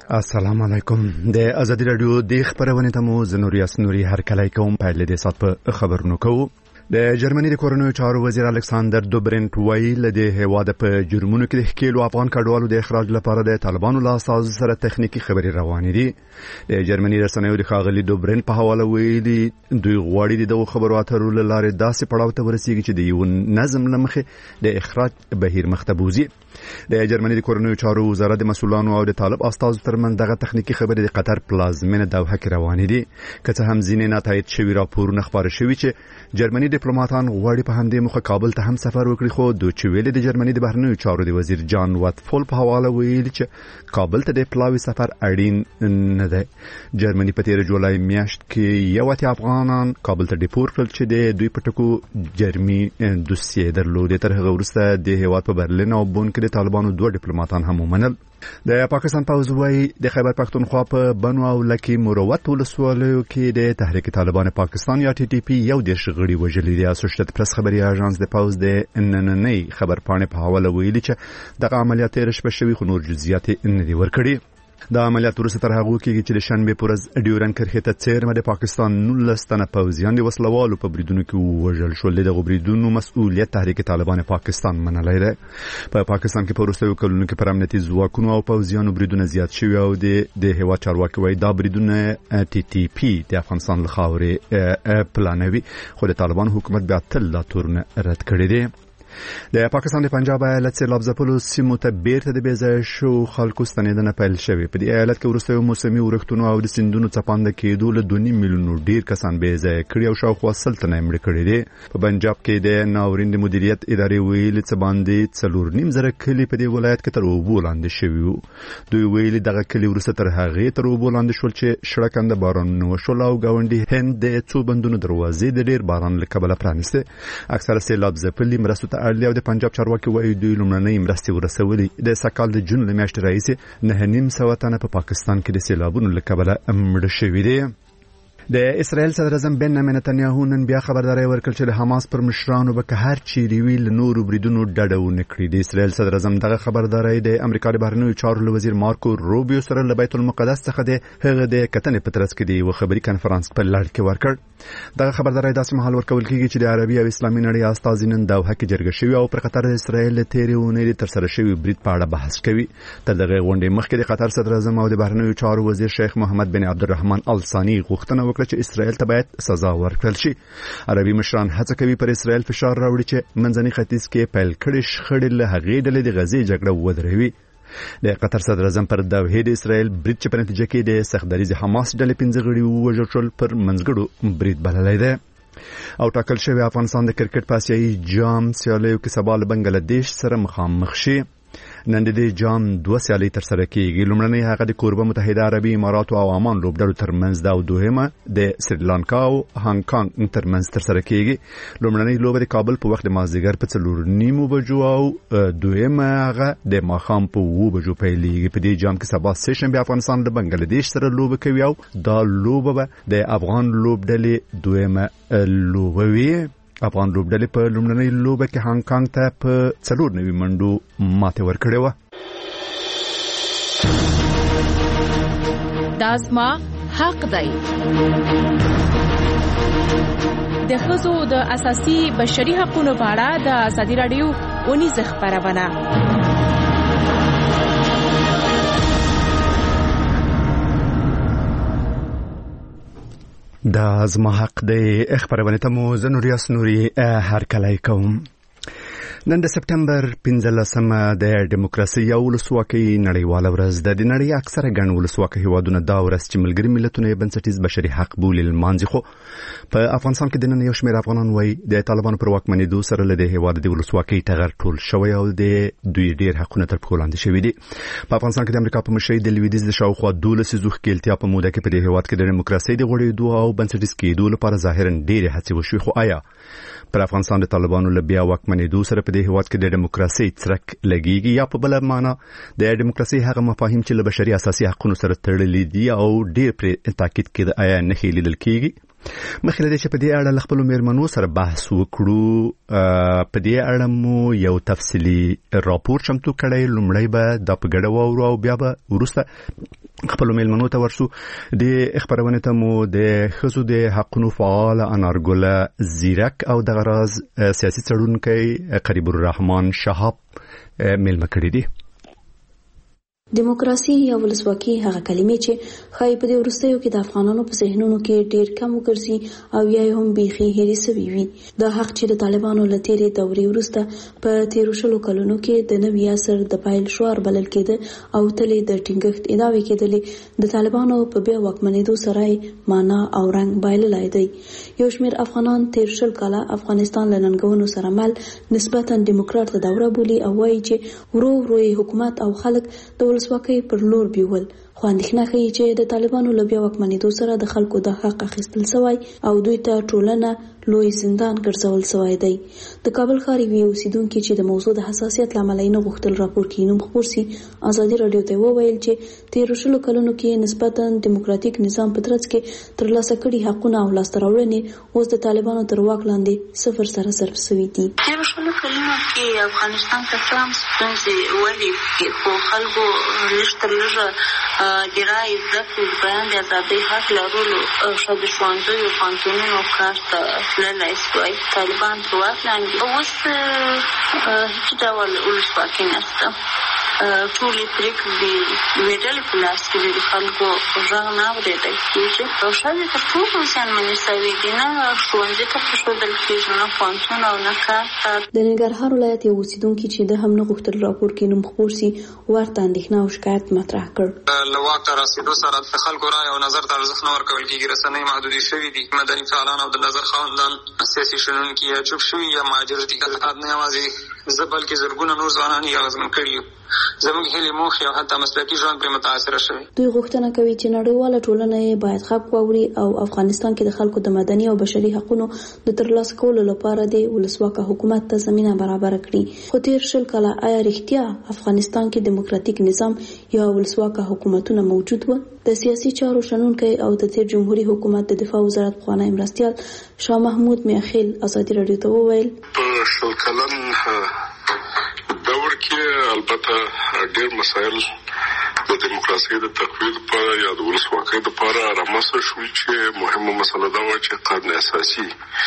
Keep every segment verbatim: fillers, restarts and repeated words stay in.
السلام علیکم. د ازادي رادیو د خبرونه تمو زنوري اسنوري هر کله کوم په لیدې سات په خبرونو کوو. د جرمني د کورونو چارو وزیر الکساندر دوبرنټ ویل د هواد په جرمونو کې د خکیلو افغان کډوالو د اخراج لپاره د طالبانو له اساس سره تخنیکی خبري روانې دي. د جرمني رسنیو د خاغلی دوبرنټ په حواله ویلي دوی غواړي د خبرو اترو لاره داسې پړاو ته ورسیږي چې د یو نظم لمخه د اخراج بهیر مختبوزي. د جرمني د کورونو چارو وزارت د مسؤلانو او د طالب استازو ترمن دغه تخنیکی خبري د قطر پلازمینه دوحه کې روانې دي. که هم ځینې نتایج شوی راپورونه خبر شوی چې جرمني ډیپلوماټان غواړي په همدې مخه کابل ته هم سفر وکړي، خو دوی ویلي د جرمني د بهرنیو چارو د وزیر جان واتفول په حواله ویلي چې کابل ته د پلاوي سفر اړین نه دی. جرمني په تیر جولای میاشت کې یو اتیا افغانان کابل ته ډیپورټ کړل چې د دوی په ټکو جرمي دوسیه درلودې. تر هغه وروسته د هیواد په برلین او بون کې د طالبانو دوه ډیپلوماټان هم ومنل. د پاکستان پوځ وايي د خیبر پختونخوا په بنو او لکی مروت ولسوالیو کې د تحریک طالبان پاکستان یا ټي ټي پی یو د شغړی وجلې د اسوسییټډ پریس خبري اژانس د پوځ د نننۍ خبر پاڼې په حواله ویلي چې دغه عملیات رشبه شوی خو نور جزئیات نه دي ورکړي. د عملیات وروسته تر هغه کېږي چې د شنبه پورز ډیورن کرخه ته څیرمه د پاکستان نولس تنه پوځیان د وسلوالو په بریدونو کې وژل شول. د بریدونو مسؤلیت تحریک طالبان پاکستان منلای دی. په پاکستان کې په وروستیو کلونو کې پر امنیتي ځواکونو او پوځیانو بریدونه زیات شوي او د هیواد چارواکي وايي دا بریدونه ټي ټي پی د افغانستان له خاورې پلانوي، خو د طالبان حکومت بیا تل دا تورونه رد کړی دی. د پاکستان د پنجاب ایالت سیلاب ځپلو سیمو ته بیرته د بیځای شو خلکو ستنېدنه پیل شوې. په دې ایالت کې وروستیو موسمي ورښتونو او د سیندونو څپانده کېدو له دوه نیم میلیونو ډیر کسان بیځای کړي او شاوخوا سل تنه مړه کړي دي. په پنجاب کې د ناورین د مدیریت ادارې ویلي چې باندې څلور نیم زره کلي په دې ولایت کې تر اوبو لاندې شوي وو. دوی ویلي دغه کلي وروسته تر هغې تر اوبو لاندې شول چې شړکنده بارانونه وشول او ګاونډي هند د څو بندونو دروازې د ډیر باران له کبله پرانیستې. اکثره سیلاب ځپلي مرستو ته اړ د پنجاب چارواکي وايي دوی لومړنۍ مرستې ورسولې. د سکال د جون له میاشتې راهیسې نه نیم سوه تنه په پاکستان کې د سیلابونو له کبله مړه شوي دي. د اسرائیل صدر اعظم بنیامین نتنیاهو نن بیا خبرداري ورکړه چې د حماس پر مشرانو به که هر چیرې وي له نورو بریدونو ډډه ونه کړي. د اسرائیل صدر اعظم دغه خبرداري د امریکا د بهرنیو چارو له وزیر مارکو روبیو سره له بیت المقدس څخه د هغه د کتنې په ترڅ کې د یو خبري کانفرنس په لړ کې ورکړ. دغه خبرداري داسې مهال ورکول کیږي چې د عربي او اسلامي نړۍ استازي نن دوحه کې جرګه شوي او پر قطر د اسرائیل له تیرې اونۍ تر سره شوي برید په اړه بحث کوي. تر دغه غونډې مخکې د قطر صدر اعظم او د بهرنیو چارو وزیر شیخ محمد بن عبدالرحمن ال ثاني غوښتنه وکړه چې اسرائیل ته سزا ورکړل شي. عربي مشران هڅه کوي پر اسرائیل فشار راوړي چې منځني ختیځ کې پیل کړي شخړې له هغې ډلې د غزې جګړه ودروي. د قطر صدر اعظم پر دوحې د اسرائیل برید چې په نتیجه کې د سختدریز حماس ډلې پنځه غړي ووژل شول پر منځګړو برید بللی دی. او ټاکل شوی افغانستان د کرکټ په اسیایي جام سیالیو کې سبا له بنگلاديش سره مخامخ شي. نن د جام دوه سیالۍ تر سره کېږي. لومړنۍ هغه د کوربه متحده عربي امارات او عمان لوبډلو ترمنځ ده او دوهمه د سریلانکا او هانګ کانګ ترمنځ تر سره کېږي. لومړنۍ لوبه د کابل په وخت د مازدیګر په څلور نیمو بجو او دوهمه هغه د ماښام په اووه بجو پیلېږي. په دې جام کې سبا سه شنبه افغانستان له بنگلاديش سره لوبه کوي او دا لوبه به د افغان لوبډلې دوهمه لوبه وي. افغان لوبډلې په لومړنۍ لوبه کې هانګ کانګ ته په څلور نوي منډو ماته ورکړې وه. دا زما حق دی. د ښځو د اساسي بشري حقوقو په اړه د ازادي راډیو ونیزه خبرونه. دا زما حق دی. خبرونه ته مو زنوري اسنوري هر کله کوم. نن د سپټمبر پنځلسمه د دیموکراسي او ولسواکۍ نړیواله ورځ ده. د نړۍ اکثره ګڼ ولسواکه هیوادونه دا ورځ چې ملګري ملتونه بنسټیز بشري حق بولي لمانځي، خو په افغانستان کې د نن یو شمېر افغانان وایي د طالبانو پر واکمنېدو سره له دې هیواد د ولسواکۍ ټغر ټول شوی او د دوی ډېر حقونه تر پښو لاندې شوي دي. په افغانستان کې د امریکا په مشرۍ د لویدیځ د شاوخوا دولس لسیزو ښکېلتیا په موده کې په دې هیواد کې د دیموکراسۍ د غوړېدو او بنسټیز کېدو لپاره ظاهراً ډېرې هڅې وشوې، خو آیا پر افغانستان د طالبانو له بیا واکمنېدو سره په دې هیواد کې د دیموکراسۍ څرک لګیږي یا په بل معنا د دیموکراسۍ هغه مفاهیم چې له بشري اساسي حقوقو سره تړلي دي او ډېر پر تاکید کېده آیا نه لیدل کېږي؟ مخکې له دې چې په دې اړه له خپلو مېرمنو سره بحث وکړو، په دې اړه مو یو تفصیلي راپور چمتو کړی. لومړی به دا په ګډه واورو او بیا به وروسته خپلو مېلمنو ته ورسو. د خبرونه ته مو د ښځو د حقونو فعال انارګل زیرک او د غراز سیاسي څېړونکی قریب الرحمن شهاب مېلمه کړي دي. دیموکراسي یا ولسواکي هغه کلمې چې خای په دې وروستیو کې د افغانانو په ذهنونو کې ډېر کم وګرځي او یا هم بيخي هېرې سوي وي. دا حق چې د طالبانو له تېرې دورې وروسته په تېرو شلو کلونو کې د نوي عصر د پیل شعار بلل کېده او تلې د ټینګښت ادعاوې کېدلې. د طالبانو په بیا واکمنېدو سره معنا او رنګ بایللی دی. یو شمېر افغانان تېر شل کاله افغانستان له ننګونو سره مل نسبتا ډیموکراټ دوره بولي او وایي چې ورو ورو حکومت او خلک د ولسواکۍ پر لور بیول. خو اندېښنه ښیي چې د طالبانو له بیا واکمنېدو سره د خلکو د حق اخیستل سوی او دوی ته ټولنه لوی زندان ګرځول سوی دی. د کابل ښار یوې اوسیدونکي چې د موضوع د حساسیت له امله یې نه غوښتل راپور کې نوم خپور سي، ازادي راډیو ته وویل چې تېرو شلو کلونو کې نسبتا دیموکراتیک نظام په ترڅ کې ترلاسه کړي حقونه او لاسته راوړنې اوس د طالبانو تر واک لاندې صفر سره صرف سوي دي. تېرو شلو کلونو کې افغانستان ته څه هم ستونزې ولې خو خلکو لږ تر لږه د رایې زده کړې د بیان د ازادۍ حق لرلو ښه د ښوونځیو پوهنتونونو کار ته تللی سوی. طالبان تر واک لاندې اوس هېڅ ډول ولسواکي نشته. ټولې پرېکړې د یوې ډلې په لاس کې دي، د خلکو غږ نه اورېدل کېږي او ښځې تر ټولو زیانمنې سوې دي. نه ښوونځي ته پرېښودل کېږي، نه پوهنتون او نه کار ته. د ننګرهار ولایت یو اوسیدونکي چې د هم نه غوښتل راپور کې نوم خپور سي ورته اندېښنه او شکایت مطرح کړ. له واک ته رسېدو سره د خلکو رایې او نظر ته ارزښت نه ورکول کېږي. رسنۍ محدودې شوي دي. مدني فعالان او د نظر خاوندان سیاسي شنونکي یا چوپ شوي یا مهاجر دي. نه یوازې زه بلکې زرګونه نور ځوانان یې اغېزمن کړي یو. زموږ هیلې موخې او حتی مسلکي ژوند پرې متاثره شوي. دوی غوښتنه کوي چې نړیواله ټولنه یې باید غږ واوري او افغانستان کې د خلکو د مدني او بشري حقوقو د ترلاسه کولو لپاره د ولسواکه حکومت ته زمینه برابر کړي. خو تېر شل کاله آیا رښتیا افغانستان کې دیموکراتیک نظام یا ولسواکه حکومتونه موجود و؟ د سیاسي چارو شنونکی او د تېر جمهوریت حکومت د دفاع وزارت پخوانی مرستیال شاه محمود میاخیل ازادي راډیو ته وویل په شل کلن دور کې البته ډېر مسایل د دیموکراسۍ د تقویض لپاره یا د ولسواکۍ لپاره رامنځته شوي چې مهمه مسله دا وه چې قانون اساسي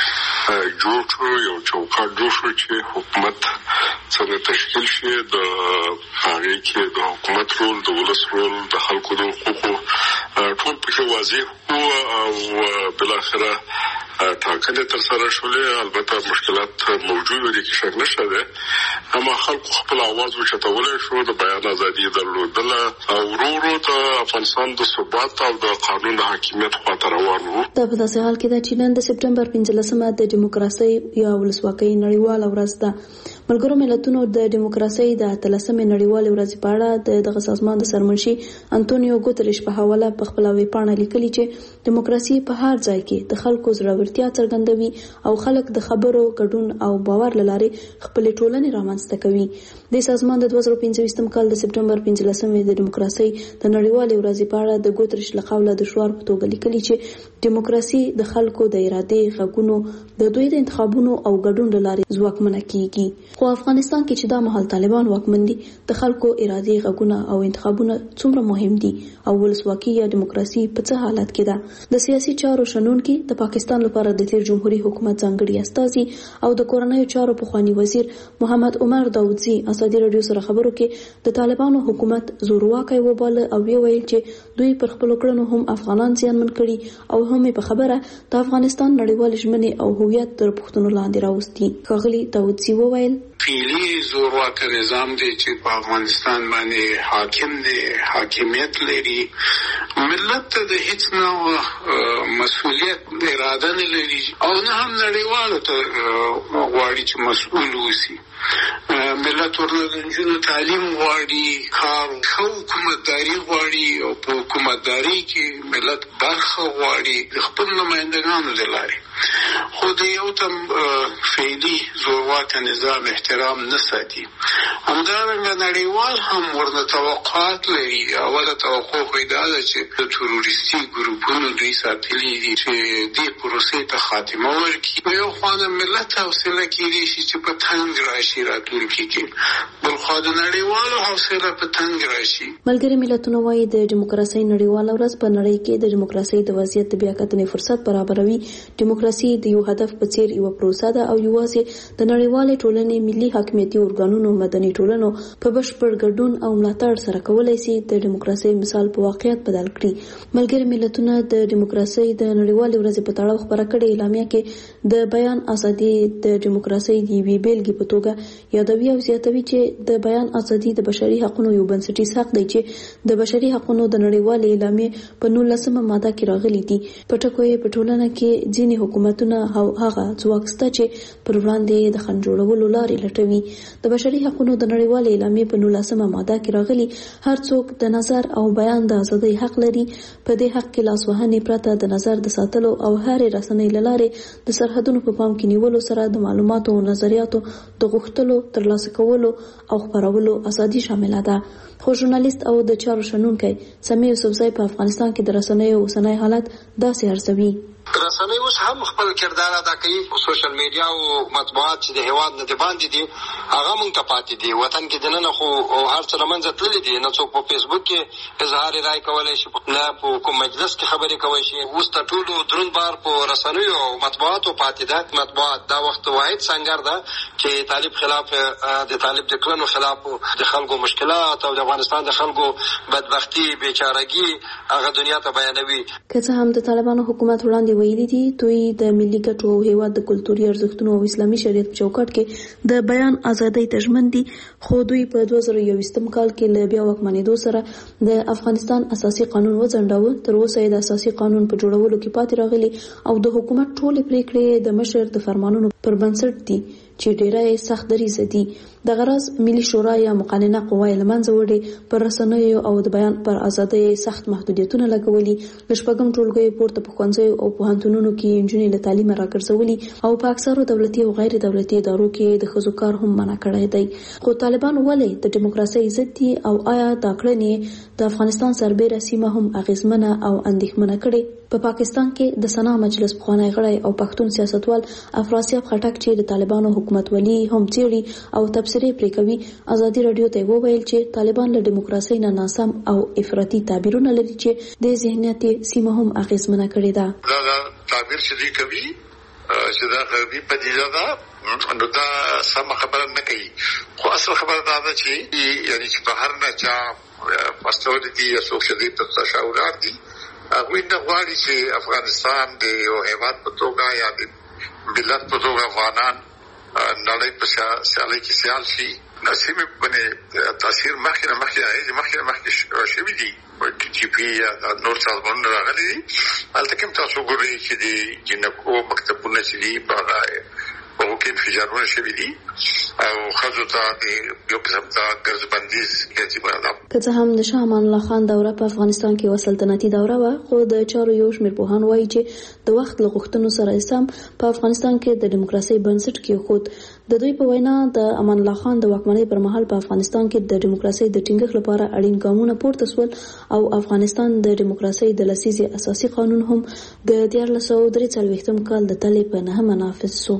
جوړ شو، یو چوکاټ جوړ شو چې حکومت څنګه تشکیل شي. د هغې کې د حکومت رول، د ولس رول، د خلکو د حقوقو ټول پکې واضح وو او بالاخره ټاکنې تر سره شولې. البته مشکلات موجود دي کې شک نشته دی، اما خلکو خپل اواز اوچتولی شو، د بیان ازادي یې درلودله او ورو ورو د افغانستان د ثبات او د قانون د حاکمیت خواته روان وو. دا په داسې حال کې ده چې نن د سپټمبر پنځلسمه د دیموکراسۍ یا ولسواکۍ نړیواله ورځ ده. ملګرو ملتونو د دیموکراسۍ د اتلسمې نړیوالې ورځې په اړه د دغه سازمان د سرمنشي انټونیو ګوتریش په حواله په خپله ویبپاڼه لیکلي چې دیموکراسي په هر ځای کې د خلکو زړورتیا څرګندوي او خلک د خبرو ګډون او باور له لارې خپلې ټولنې رامنځته کوي. د سازمان د دوه زره پنځه ویشتم کال د سپټمبر پنځلسمې د دیموکراسۍ د نړیوالې ورځې په اړه د ګوتریش له قوله د شعار په توګه لیکلي چې دیموکراسي د خلکو د ارادې غږونو د دوی د انتخابونو او ګډون له لارې ځواکمنه کیږي. خو افغانستان کې چې دا مهال طالبان واکمن دي، د خلکو ارادې غږونه او انتخابونه څومره مهم دي او ولسواکي یا دیموکراسي په څه حالت کې ده؟ د سیاسي چارو شنونکي د پاکستان لپاره د تیر جمهوریت حکومت ځانګړي استازي او د کورنیو چارو پخوانی وزیر محمد عمر داودزي ازادي راډیو سره خبرو کې د طالبانو حکومت زورواکي وباله او ویل چې دوی پر خپل کړنو هم افغانان زیانمن کړي او هم په خبره د افغانستان نړیوال ژمنې او هویت تر پوښتنو لاندې راوستي. ښاغلي داودزي وویل فعلي زورواکه نظام دی چې په افغانستان باندې حاکم دی، حاکمیت لري. ملت ته د هیڅ نوع مسؤلیت اراده نه لري او نه هم نړیوالو ته غواړي چې مسؤول اوسي. ملت ورنه د نجونو تعلیم غواړي، کار ښه حکومتداري غواړي او په حکومتداري کې ملت برخه غواړي د خپل نمایندګانو د لارې. خو د یو تم فعلی زورواکه نظام احترام نه ساتي. همدارنګه نړیوال هم ورنه توقعات لري. اوله توقع خو دا ده چې د تروریستي ګروپونو دوی ساتلي دي چې دې پروسې ته خاتمه ورکړي. په یو خوا د ملت حوصله کېدای شي چې په تنګ راشي راتلونکي کې، بل خوا د نړیوالو حوصله په تنګ راشي. ملګري ملتونه وايي د دیموکراسۍ نړیواله ورځ په نړۍ کې د دیموکراسۍ د وضعیت د بیاکتنې فرصت برابروي. دیموکراسي د یو هدف په څیر یو پروسه ده او یوازې د نړیوالې ټولنې ملي حاکمیتي ارګانونو، مدني ټولنو په بشپړ ګډون او ملاتړ سره کولای شي د دیموکراسۍ مثال په واقعیت بدل کړي. ملګري ملتونه د دیموکراسۍ د نړیوالې ورځې په تړاو خبره کړې اعلامیه کې د بیان ازادي د دیموکراسۍ د یوې بیلګې په توګه یادوي او زیاتوي چې د بیان ازادي د بشري حقوقو یو بنسټیز حق دی چې د بشري حقوقو د نړیوالې اعلامیې په نولسمه ماده کې راغلي دي. په ټکو یې په ټولنه کې ځینې حکومتونه او هغه ځواک شته چې پر وړاندې د خنډ جوړولو لارې لټوي. د بشري حقوقو د نړیوالې اعلامیې په نولسمه ماده کې راغلي هر څوک د نظر او بیان د ازادۍ حق لري. په دې حق کې لاسوهنې پرته د نظر د ساتلو او هرې رسنۍ له لارې د سرحدونو په پام کې نیولو سره د معلوماتو او نظریاتو د غوښتلو، ترلاسه کولو او خپرولو ازادي شامله ده. خو ژورنالیست او د چارو شنونکی سمیع یوسفزی په افغانستان کې د رسنیو اوسنی حالت داسې ارزوي. رسنۍ اوس هم خپل کردار ادا کوي. سوشل میډیا او مطبوعات چې د هیواد نه د باندې دي هغه مونږ ته پاتې دي. وطن کې دننه خو هر څه له منځه تللي دي. نه څوک په فیسبوک کې اظهار رای کولی شي، نه په کوم مجلس کې خبرې کولی شي. اوس تر ټولو دروند بار په رسنیو او مطبوعاتو پاتې ده. مطبوعات دا وخت واحد سنګر ده چې طالب خلاف د طالب د کړنو خلاف د خلکو مشکلات او د افغانستان د خلکو بدبختی، بیچارهګي هغه دنیا ته بیانوي. که څه هم د طالبانو حکومت وړاندې ویلي دي دوی د ملي ګټو او هیواد د کلتوري ارزښتونو او اسلامي شریعت په چوکاټ کې د بیان ازادۍ ته ژمن دي، خو دوی په دوه زره یوویشتم کال کې له بیا واکمنېدو سره د افغانستان اساسي قانون وځنډاوه. تر اوسه یې د اساسي قانون په جوړولو کې پاتې راغلي او د حکومت ټولې پریکړې د مشر د فرمانونو پر بنسټ دي چې ډېره سخت دریځه دي. د غرض ملي شورا یا مقننه قوه له منځه وړي، پر رسنیو او د بیان پر ازادۍ سخت محدودیتونه لګولي، د شپږم ټولګي پورته په ښوونځیو او پوهنتونونو کې نجونې له تعلیمه راګرځولي او په اکثرو دولتي او غیر دولتي ادارو کې د ښځو کار هم منع کړی دی. خو طالبان ولې د دیموکراسۍ ضد دي او آیا دا کړنې د افغانستان سربېره سیمه هم اغیزمنه او اندېښمنه کړي؟ په پا پاکستان کې د سنا مجلس پخوانی غړی او پښتون سیاستوال افراسیاب خټک چې د طالبانو حکومت ولی هم چیري او تبصرې پرې کوي، ازادي رادیو ته وویل چې طالبان له دیموکراسۍ نه ناسم او افراطي تعبیرونه لري چې د ذهنیت سیمه هم اغیزمنه کړې ده. دا تعبیر چې دی کوي چې دا غربي پدیده ده، نو دا سم خبره نه کوي. خو اصل خبره دا ده چې یعنی چې بهر نه چا مستوردي یا څوک چې د تشاورات دي هغه نه غواړي چې افغانستان د یو هیواد په توګه یا د ملت په توګه افغانان نړۍ په سیالۍ کې سیال شي. نسیمه باندې تاثیر مخکې مخکې راځي مخکې مخکې شوي دي چې په نور سازمانونو راغلي دي. هلته کوم تاسو ګورئ چې د جنکو مکتبونه چې دي په هغه کې انفجارونه شوي دي او ښځو ته د یو قسم ته ګرځبندیز کېږي. که څه هم د شاه امان الله خان دوره په افغانستان کې یوه سلطنتي دوره وه، خو د چارو یو شمېر پوهان وایي چې د وخت له غوښتنو سره سم په افغانستان کې د دیموکراسۍ بنسټ کېښود. د دوی په وینا د امان الله خان د واکمنۍ پر مهال په افغانستان کې د دیموکراسۍ د ټینګښت لپاره اړین ګامونه پورته شول او افغانستان د دیموکراسۍ د لسیزې اساسي قانون هم د دیارلس سوه درې څلوېښتم کال د تلې په نهمه نافذ شو.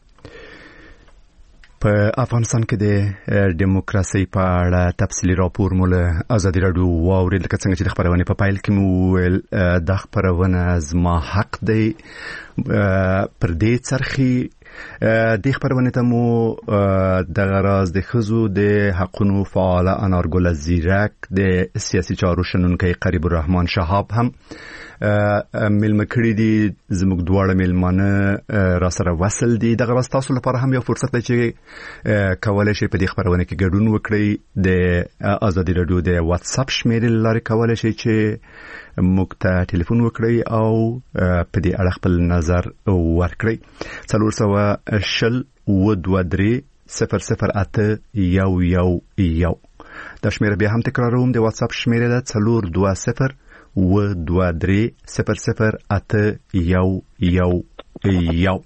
په افغانستان کې د دیموکراسۍ په اړه تفصیلي راپور مو له ازادي رادیو واورید. لکه څنګه چې د خبرونې په پایل کې مو ویل د خبرونه زما حق دی پر دې څرخي. د خبرونه ته مو د غراز د خزو د حقونو فعال انارګل زیرک، د سیاسي چارو شنونکی قریب الرحمن شهاب هم ملمه کړی دي. زموږ دواړه ملمانه را سره وصل دي. د غراز تاسو لپاره هم یو فرصت دی چې کولای شئ په دې خبرونه کې ګډون وکړئ. د ازادي رادیو د واتس اپ شمیرې لارې کولای شئ چې موږ ته ټلیفون وکړئ او په دې اړه خپل نظر ورکړئ. څلور سوه شل اووه دوه درې صفر صفر اته یو یو یو. دا شمیره بیا هم تکراروم، د واتس اپ شمیره ده څلور دوه صفر اووه دوه درې صفر صفر اته یو یو یو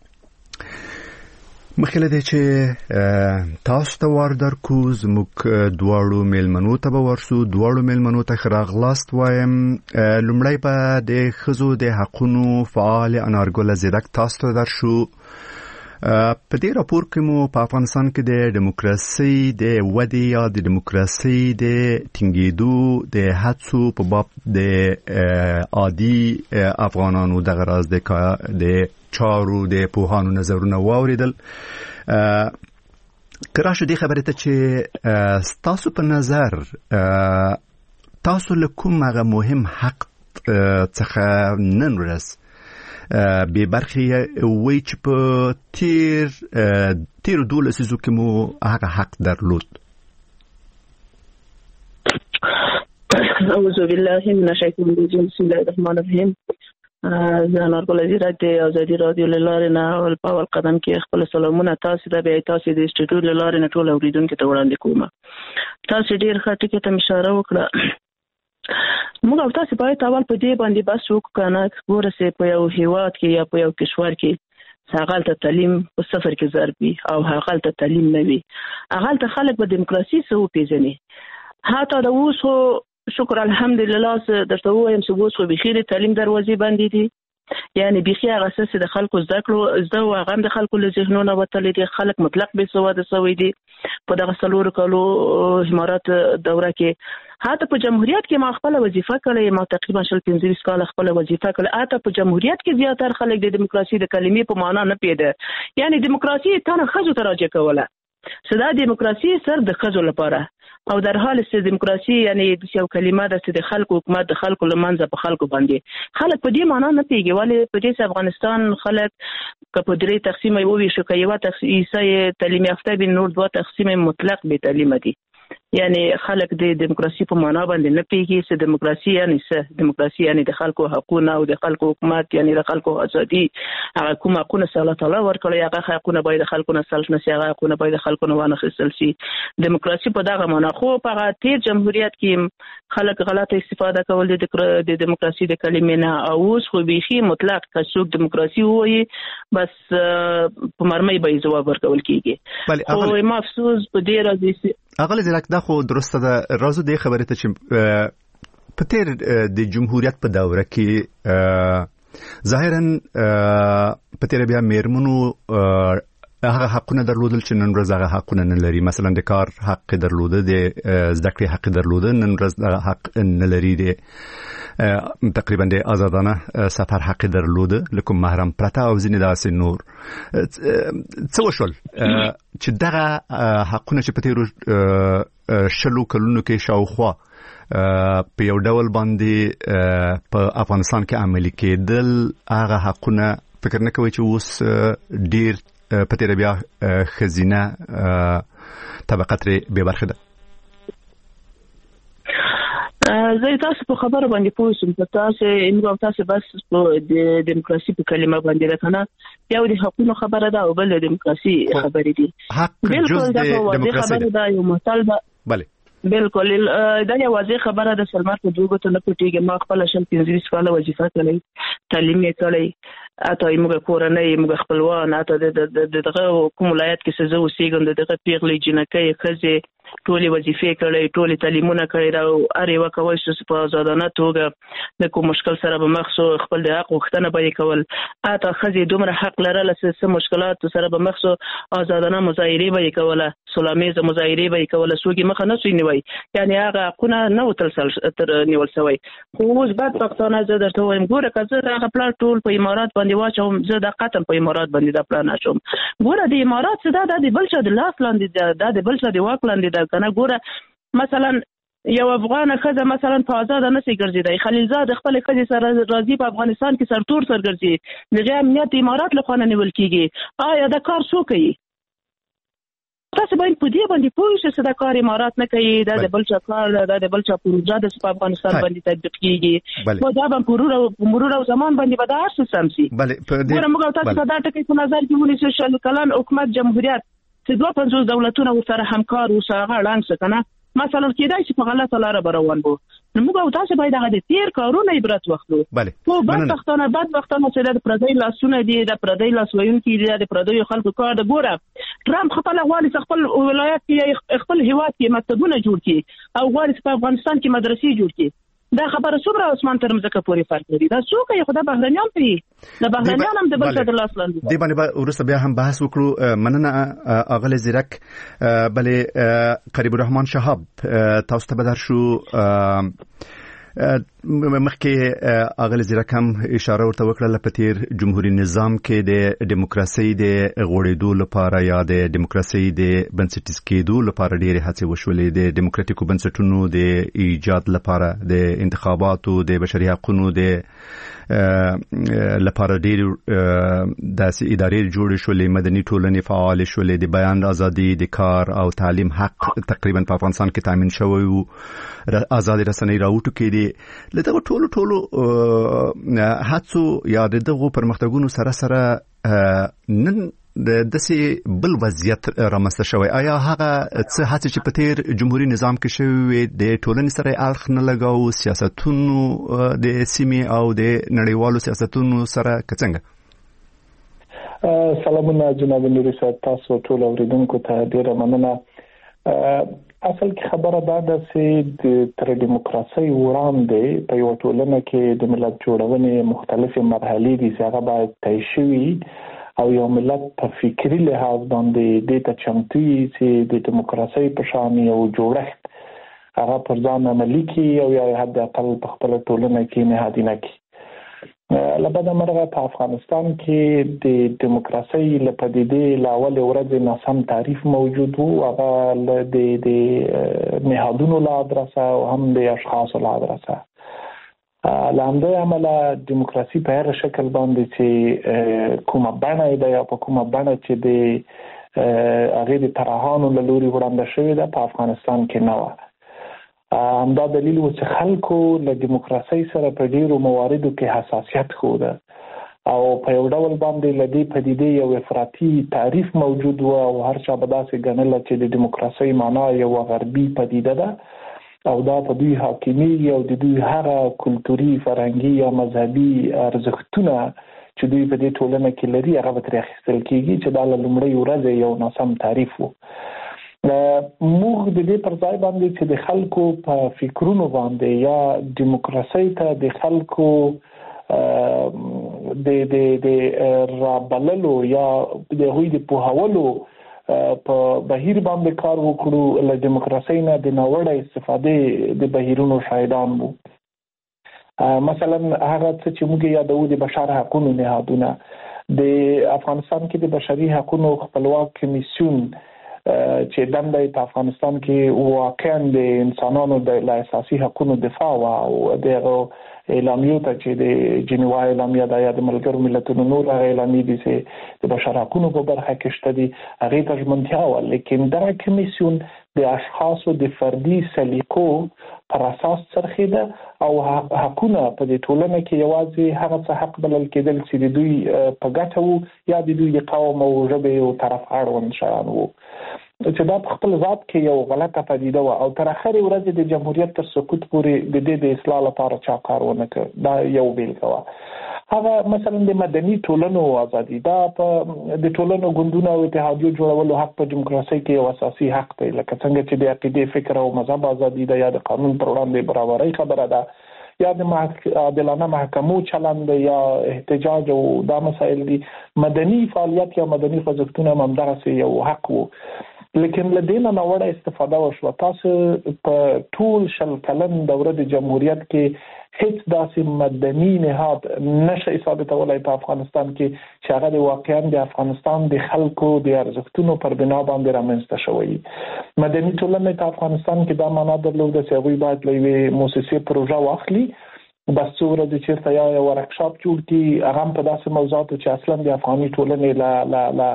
مخکې دی چې تاسو ته وار درکو زموږ دواړو میلمنو ته به ورسو دواړو میلمنو ته ښه راغلاست وایم. لومړی به د ښځو د حقونو فعال انارګله زیرک تاسو ته درشو. په دې راپور کې مو په افغانستان کې د دیموکراسي د ودې یا د دیموکراسي د ټینګېدو د هڅو په باب د عادي افغانانو دغه راز د چارو د پوهانو نظرونه واوریدل. که راشه دې خبرې ته چې ستاسو په نظر تاسو له کوم هغه مهم حق څخه نن ورځ بې برخې وی چې په تیر تیرو دولسیزو کې مو هغه حق درلود؟ اعوذ بالله من الشیطان الرجیم بسم الله الرحمن الرحیم. زه انارګله زیرک د ازادي رادیو له لارې نه په اول قدم کې خپل سلامونه تاسو ته بیا تاسو د اسټوډیو له لارې نه ټول اوریدونکو ته وړاندې کوم. تاسو ډیر ښه ټکي ته اشاره وکړه. موږ او تاسو باید اول په دې باندې بس وکړو کنه ورسې په یو هیواد کې یا په یو کشور کې هغه ته تعلیم په صفر کې ضرب وي او هغه ته تعلیم نه وي. هغه ته خلک په دیموکراسي سره وپیژني. حتی د اوسو شکر الحمدلله درته وایم چې اوس خو بخیر تعلیم دروازې باندې دي. یعنی بخي هغه اساس د خلکو زده کړو زده او هغه د خلکو له ذهنونو وتلې دي. خلک مطلق بې سواده شوي دي په دغه څلورو کالو امارات دوره کې. حتی په جمهوریت کې ما خپل وظیفه کړې، ما تقریبا شل پنځه کال خپل وظیفه کړې. حتی په جمهوریت کې زیاتره خلک د دیموکراسي د کلمې په معنا نه پیډه. یعنی دیموکراسي تنه خځو ته راځي کوله. صدا دیموکراسي سر د خځو لپاره او در حال چې دیموکراسي یعنی د یو کلمه د د خلکو حکومت د خلکو لمنځه په خلکو باندې خلک په دې معنا نه پیږي. ولی په دې افغانستان خلک که په درې تقسیم یو ویشو که یو تقسیم تعلیم یافته بین نور دوه تقسیم مطلق به تعلیم دي. یعنی خلک د دیموکراسي په معنا باندې نه پیږي چې دیموکراسي یعنی څه. دیموکراسي یعنی د خلکو حقوقونه او د خلکو حکومت یعنی د خلکو ازادي. هغه کوم حقوقونه الله تعالی ورکړي هغه حقوقونه باید د خلکو نه سلب نشي. هغه حقوقونه باید د خلکو نه وانخیستل شي. دیموکراسي په دغه معنا خو په تیر جمهوریت کې خلک غلطه استفاده کول د دیموکراسي د کلمې نه. او اوس خو بيخي مطلق که څوک دیموکراسي وایي بس په مرمۍ به جواب ورکول کیږي. خو ما افسوس په دې راځي اغلی زیرک دا خو درسته ده. رازو دی خبره ته چې په تیر د جمهوریت په دوره کې ظاهرا په تیر بیا میرمنو هغه حقونه درلودل چې نن ورځ هغه حقونه نه لري. مثلا د کار حق درلوده، د زده کړې حق درلوده، نن ورځ هغه حق نه لري. د تقریبا د آزادانه سفر حق درلوده لکه محرم پرته او ځینې داسې نور. څه وشول چې دغه حقونه چې په تیرو شلو کلونو کې شاوخوا په یو ډول باندې په افغانستان کې عملي کېدل، هغه حقونه فکر نه کوي چې اوس ډیر په تیر بیا خزینه طبقه ترې بې برخه ده؟ زه تاسو په خبره باندې پوه شوم. په تاسو موږ تاسو بس د دیموکراسي په کلمه باندې ده کنه یو د حقوقو خبره ده او بل د دیموکراسي خبرې دي. حق جز د دیموکراسي ده یو مثال ده. بله بالکل دا یو واضح خبره ده. سلمان په دوه ته نه پټیږي. ما خپل شل پنځه کال وظیفه کړې، تعلیم یې کړی. اته موږ کورنۍ موږ خپلوان اته د دغه کوم ولایت کې څه زو سیګم دغه پیغلې جنکې خزه ټولې وظیفې کړې، ټولې تعلیمونه کړې او هر یو کوي چې په آزادانه توګه د کوم مشکل سره به مخ شو خپل د حق وختنه به کول. اته خزه دومره حق لرله چې مشکلات سره به مخ شو آزادانه مظاهره به کوله، سلاميزه مظاهره به کوله، سوګي مخ نه سوي نیوي. یعنی هغه حقونه نه وتل تر نیول شوی. خو اوس بعد پښتانه زه درته وایم ګوره که زه هغه پلان ټول په امارات باندې واچوم، زه د قطن په امارات باندې دا پلان اچوم. ګوره د امارات څخه د بل څه د لاس لاندې دا د بل څه د واک لاندې دا کنه. ګوره مثلا یو افغان خزه مثلا په آزاد نه سي ګرځیدای، خلیلزاد خپل خزه سره راضي په افغانستان کې سرتور سر ګرځي، دغه امنیت امارات له خانه نیول کیږي. آیا دا کار څوک کوي؟ تاسو باید په دې باندې پوه شئ چې دا کار امارات نه کوي، دا د بل څه کار دا د بل څه پروژه د په افغانستان باندې تطبیق کیږي. نو دا به مرور او مرور او زمان باندې به دا هر څه سم شي. ګوره موږ تاسو ته دا ټکی په نظر کې ونیسو چې شل کلن حکومت جمهوریت چې دوه پنځوس دولتونه ورسره همکار اوسه هغه اړانګ څه کنه مثلا کېدای چې په غلطه لاره به روان وو. نو موږ او تاسو باید هغه د تیر کارونه عبرت واخلو. بله خو بدبختانه بدبختانه چې د پردی لاسونه دي، د پردی لاس ویونکي دي، د پردیو خلکو کار د ګوره ټرمپ خپل غواړي خپل ولایت کې خپل هیواد کې مکتبونه جوړ کړي او غواړي په افغانستان کې مدرسې جوړ کړي. دا خبره څومره اسمان تر مځکه پورې فرق لري. دا څوک یې خدای بهرنیان پی د بهرنیان هم د بل څه د لاس لاندې دی باندې ورسره بیا هم بحث وکړو. مننه اغلی زیرک. بلې قریب الرحمن شهاب تاسو ته بدر شو مخکې اغلی زیرک هم اشاره ورته وکړه په تیر جمهوریت نظام کې د دیموکراسي د غوړېدو لپاره یا د دیموکراسي د بنسټیز کېدو لپاره ډېرې هڅې وشولې. د دیموکراتیکو بنسټونو د ایجاد لپاره د انتخاباتو د بشري حقوقو د لپاره ډېر داسې ادارې جوړې شولې، مدني ټولنې فعال شولې، د بیان ازادي، د کار او تعلیم حق تقریبا په افغانستان کې تامین شوی و، آزادي رسنۍ راوټو کې دي. لته ټولو ټولو هڅو یا دغه پرمختګونو سره سره نن د دسې بل وضعیت رامنځته شوی. آیا هغه څه هڅې چې په تیر جمهوریت نظام کې شوی د ټولنې سره اړخ نه لګاو، سیاستونو د سیمې او د نړیوالو سیاستونو سره څنګه؟ سلامونه جناب نوري صاحب، تاسو ټول اوریدونکو ته ډیره مننه. اصل کې خبره دا ده چې تر دیموکراسي وړاندې په یو ټولنه کې د ملت جوړونې مختلفې مرحلې دي چې هغه باید طی شوي او یو ملت په فکری لحاظ باندې د ته چمتو چې د دیموکراسي په شان یو جوړښت هغه پر ځان عملي کړي او یا حد اقل په خپل ټولنه کې نهادینه کړي. لبدا مرغه په افغانستان کې د دیموکراسي لپاره د اول ورځ ناسم تعریف موجود وو، هغه د د نهادونو لا ادرسه او هم د اشخاصو لا ادرسه. لاندې عمله دیموکراسي په هر شکل باندې چې کومه بڼه ده یا په کومه بڼه چې د هغه د طرحانو له لوري وړاندې شوې ده په افغانستان کې نه و. همدا دلیل و چې خلکو له دیموکراسي سره په ډیرو مواردو کې حساسیت خوده او په یو ډول باندې لدی پدیدې یو افراطي تعریف موجود و او هر چا به داسې ګڼل چې د دیموکراسي معنا یو غربي پدیده ده او دا په دوی حاکمي او د دوی هغه کلتوري فرهنګي یا مذهبي ارزښتونه چې دوی په دې ټولنه کې لري هغه به ترې اخیستل کېږي چې دا له لومړۍ ورځې یو ناسم تعریف و. موږ د دې پر ځای باندې چې د خلکو په فکرونو باندې یا دیموکراسي ته د خلکو د د د رابللو یا د هغوی د پوهولو په بهیر باندې کار وکړو، له دیموکراسي نه د ناوړه استفادې د بهیرونو شاهدان وو. مثلا هغه څه چې موږ یادوو د بشر حقوقو نهادونه، د افغانستان کې د بشري حقوقو خپلواک کمیسیون چې دنده په افغانستان کې واقعا د انسانانو د اساسي حقوقو دفاع او د اعلامیو ته چې د جنیوا اعلامیه د یا د ملګرو ملتونو نور اعلامیې دي چې د بشر حقوقو په برخه کې شته دي هغه ته ژمنتیا و، لیکن دا کمیسیون د اشخاصو د فردي سلیقو پر اساس څرخیده او حقونه په دې ټولنه کې یوازې هغه څه حق بلل کېدل چې د دوی په ګټه وو یا د دوی د قوم او ژبې او طرف اړوند شیان وو، چې دا په خپل ذات کې یو غلطه پدیده و او تر اخرې ورځې د جمهوریت تر سقوط پورې د دې د اصلاح لپاره چا کار ونه کړ. دا یو بیلګه وه. هغه مثلا د مدني ټولنو ازادي، دا په د ټولنو ګوندونو او اتحادیو جوړولو حق په دیموکراسي کې یو اساسي حق دی، لکه څنګه چې د عقیدې، فکر او مذهب ازادي ده، یا د قانون پر وړاندې برابرۍ خبره ده، یا د عادلانه محکمو چلند یا احتجاج او دا مسائل دي. مدني فعالیت یا مدني خوځښتونه هم همدغسې یو حق وو، لیکن له دې نه ناوړه استفاده وشوه. تاسو په ټول شل کلن دوره د جمهوریت کې هیڅ داسې مدني نهاد نشي ثابتولای په افغانستان کې چې هغه د واقعا د افغانستان د خلکو د ارزښتونو پر بنا باندې رامنځته شوی. مدني ټولنه په افغانستان کې دا معنا درلوده چې هغوی باید له یوې مؤسسې پروژه واخلي، بس څو ورځې چېرته یا یو ورکشاپ جوړ کړي، هغه هم په داسې موضوعاتو چې اصلا د افغاني ټولنې له له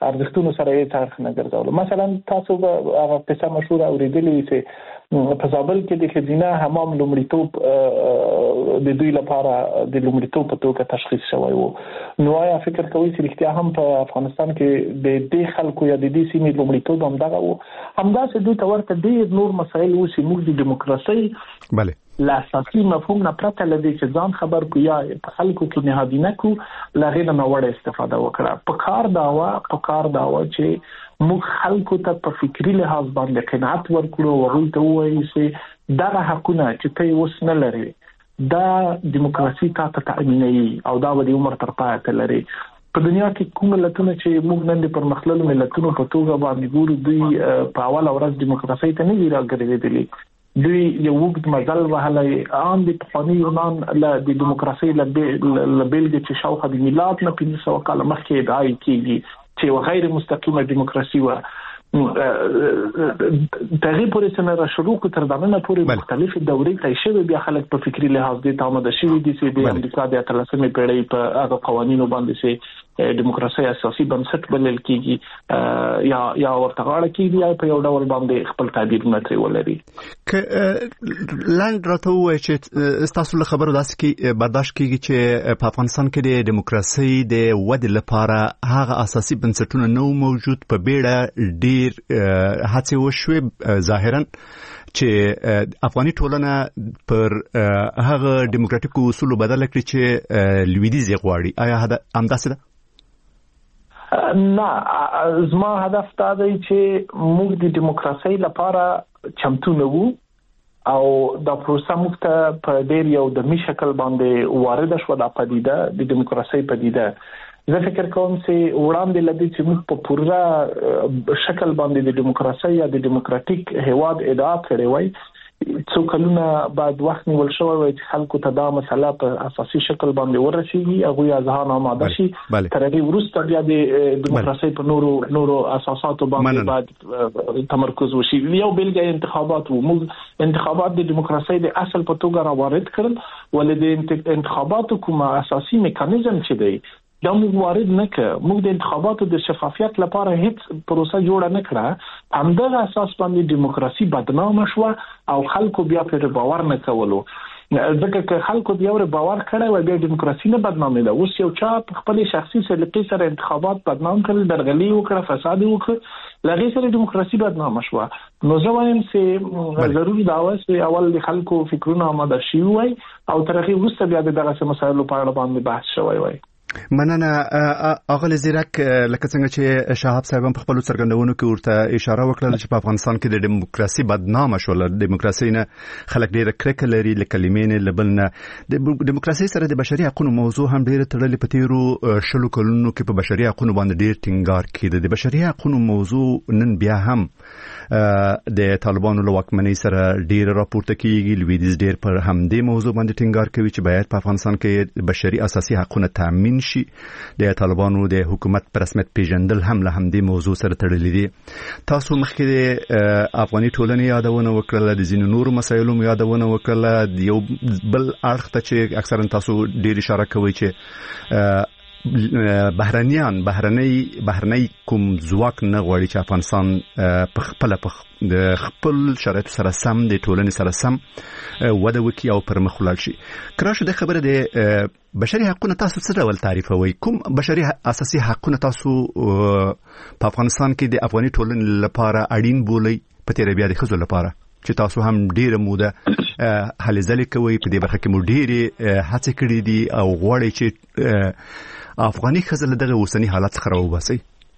ارزښتونو سره یې تاریخ نه ګرځول. مثلا تاسو به هغه قصه مشهوره اورېدلې چې په زابل کې د ښځینه حمام لومړیتوب د دوی لپاره د لومړیتوب په توګه تشخیص شوی و. نو آیا فکر کوئ چې رښتیا هم په افغانستان کې د دې خلکو یا د دې سیمې لومړیتوب همدغه و؟ همداسې دوی ته ورته ډېر نور مسایل و چې موږ د دیموکراسۍ بله لا اساسي مفهوم نه پرته لدی چې ځان خبر کو یا په خلکو کې نهادینه کو لغې نه وړه استفاده وکړه. په کار داوا په کار داوا چې موږ خلکو ته په فکری لحاظ باندې قناعت ورکړو او هغوی ته ووایو چې دا حقونه چې ته اوس نه لري دا دیموکراسي تا ته تأمینوي او دا به د عمر تر پایه ته لري. په دنیا کې کوم ملتونه چې موږ نن د پرمختللو ملتونو په توګه باندې ګورو دوی په اوله ورځ دیموکراسي ته نه دي راګرځېدلي. دوی یو وګت مزل وهلی عام د پخواني یونان له د دیموکراسۍ له بېلګې چې شاوخوا د میلاد نه پنځه سوه کاله مخکې ادعا کېږي چې یوه غیر مستقیمه دیموکراسي وه. دغې پورې چې نه راشروع کړو تر دننه پورې مختلفې دورې طی شوې. بیا خلک په فکري لحاظ دې ته آماده شوي دي چې د امریکا د اتلسمې پېړۍ په هغه قوانینو باندې چې دیموکراسي اساسي بنسټ بلل کېږي یا یا ورته غاړه کېږي یا په یو ډول باندې خپل تعبیرونه ترې ولري. که لاندې راته ووایي چې ستاسو له خبرو داسې کې برداشت کېږي چې په افغانستان کې د دیموکراسۍ د ودې لپاره هغه اساسي بنسټونه نه موجود، په بیړه ډېر هڅې وشوې ظاهراً چې افغاني ټولنه پر هغه دیموکراتیکو اصولو بدله کړي چې لویدیځ یې غواړي. آیا همداسې ده؟ نه، زما هدف دا دی چې موږ د دیموکراسۍ لپاره چمتو نه وو او دا پروسه موږ ته په ډېر یو دمي شکل باندې وارده شوه. دا پدیده د دیموکراسۍ پدیده زه فکر کوم چې وړاندې لدی چې موږ په پوره شکل باندې د دیموکراسۍ یا د دیموکراتیک هیواد ادعا کړې وای، څو کلونه بعد وخت نیول شوی وای چې خلکو ته دا مسله په اساسي شکل باندې ورسیږي، هغوی اذهان آماده شي. تر هغې وروسته بیا د دیموکراسۍ په نورو نورو اساساتو باندې باید تمرکز وشي. یو بېلګه انتخابات وو. موږ انتخابات د دیموکراسۍ د اصل په توګه راوارد کړل، ولې د انتخاباتو کوم اساسي میکانیزم چې دی دا موږ وارد نه کړ. موږ د انتخاباتو د شفافیت لپاره هیڅ پروسه جوړه نه کړه. همدغه اساس باندې دیموکراسي بدنامه شوه او خلکو بیا پرې باور نه کولو. ځکه که خلکو بیا ور باور کړی وای بیا دیموکراسي نه بدنامېده. اوس یو چا په خپلې شخصي سلیقې سره انتخابات بدنام کړل، درغلي وکړه، فساد وکړ، له هغې سره دیموکراسي بدنامه شوه. نو زه وایم چې ضروري دا وه چې اول د خلکو فکرونه آماده شوي وای او تر هغې وروسته بیا د دغسې مسایلو په اړه باندې بحث شوی وای. مننه اغلی زیرک. لکه څنګه چې شهاب صاحب هم په خپلو څرګندونو کې ورته اشاره وکړه چې په افغانستان کې د دیموکراسي بدنامه شوله. دیموکراسي نه خلک ډېره کرکه لري، له کلمې نه له بل نه. د دیموکراسي سره د بشري حقونو موضوع هم ډېره تړلې. په تېرو شلو کلونو کې په بشري حقونو باندې ډېر ټینګار کېده. د بشري حقونو موضوع نن بیا هم د طالبانو له واکمنۍ سره ډېر راپورته کېږي. لویدیځ ډېر پر همدې موضوع باندې ټینګار کوي چې باید په افغانستان کې بشري اساسي حقونه تامین شي. د طالبانو د حکومت پر رسمیت پیژندل هم له همدې موضوع سره تړلي دي. تاسو مخکې د افغاني ټولنې یادونه وکړله، د ځینو نورو مسایلو یادونه وکړله، د یو بل اړخ ته چې اکثرا تاسو ډېر اشاره کوئ چې بهرنیان بهرنۍ بهرنۍ کوم ځواک نه غواړي چې افغانستان په خپله په د خپل شرایطو سره سم د ټولنې سره سم وده وکړي او پرمخ ولاړ شي. که راشو د خبره د بشري حقونه تاسو څه ډول تعریفوئ؟ کوم بشري اساسي حقونه تاسو په افغانستان کې د افغاني ټولنې لپاره اړین بولئ، په تېره بیا د ښځو لپاره چې تاسو هم ډېره موده هلې ځلې کوئ، په دې برخه کې مو ډېرې هڅې کړې دي او غواړئ چې افغاني ښځه له دغه اوسني حالت څخه راوباسئ؟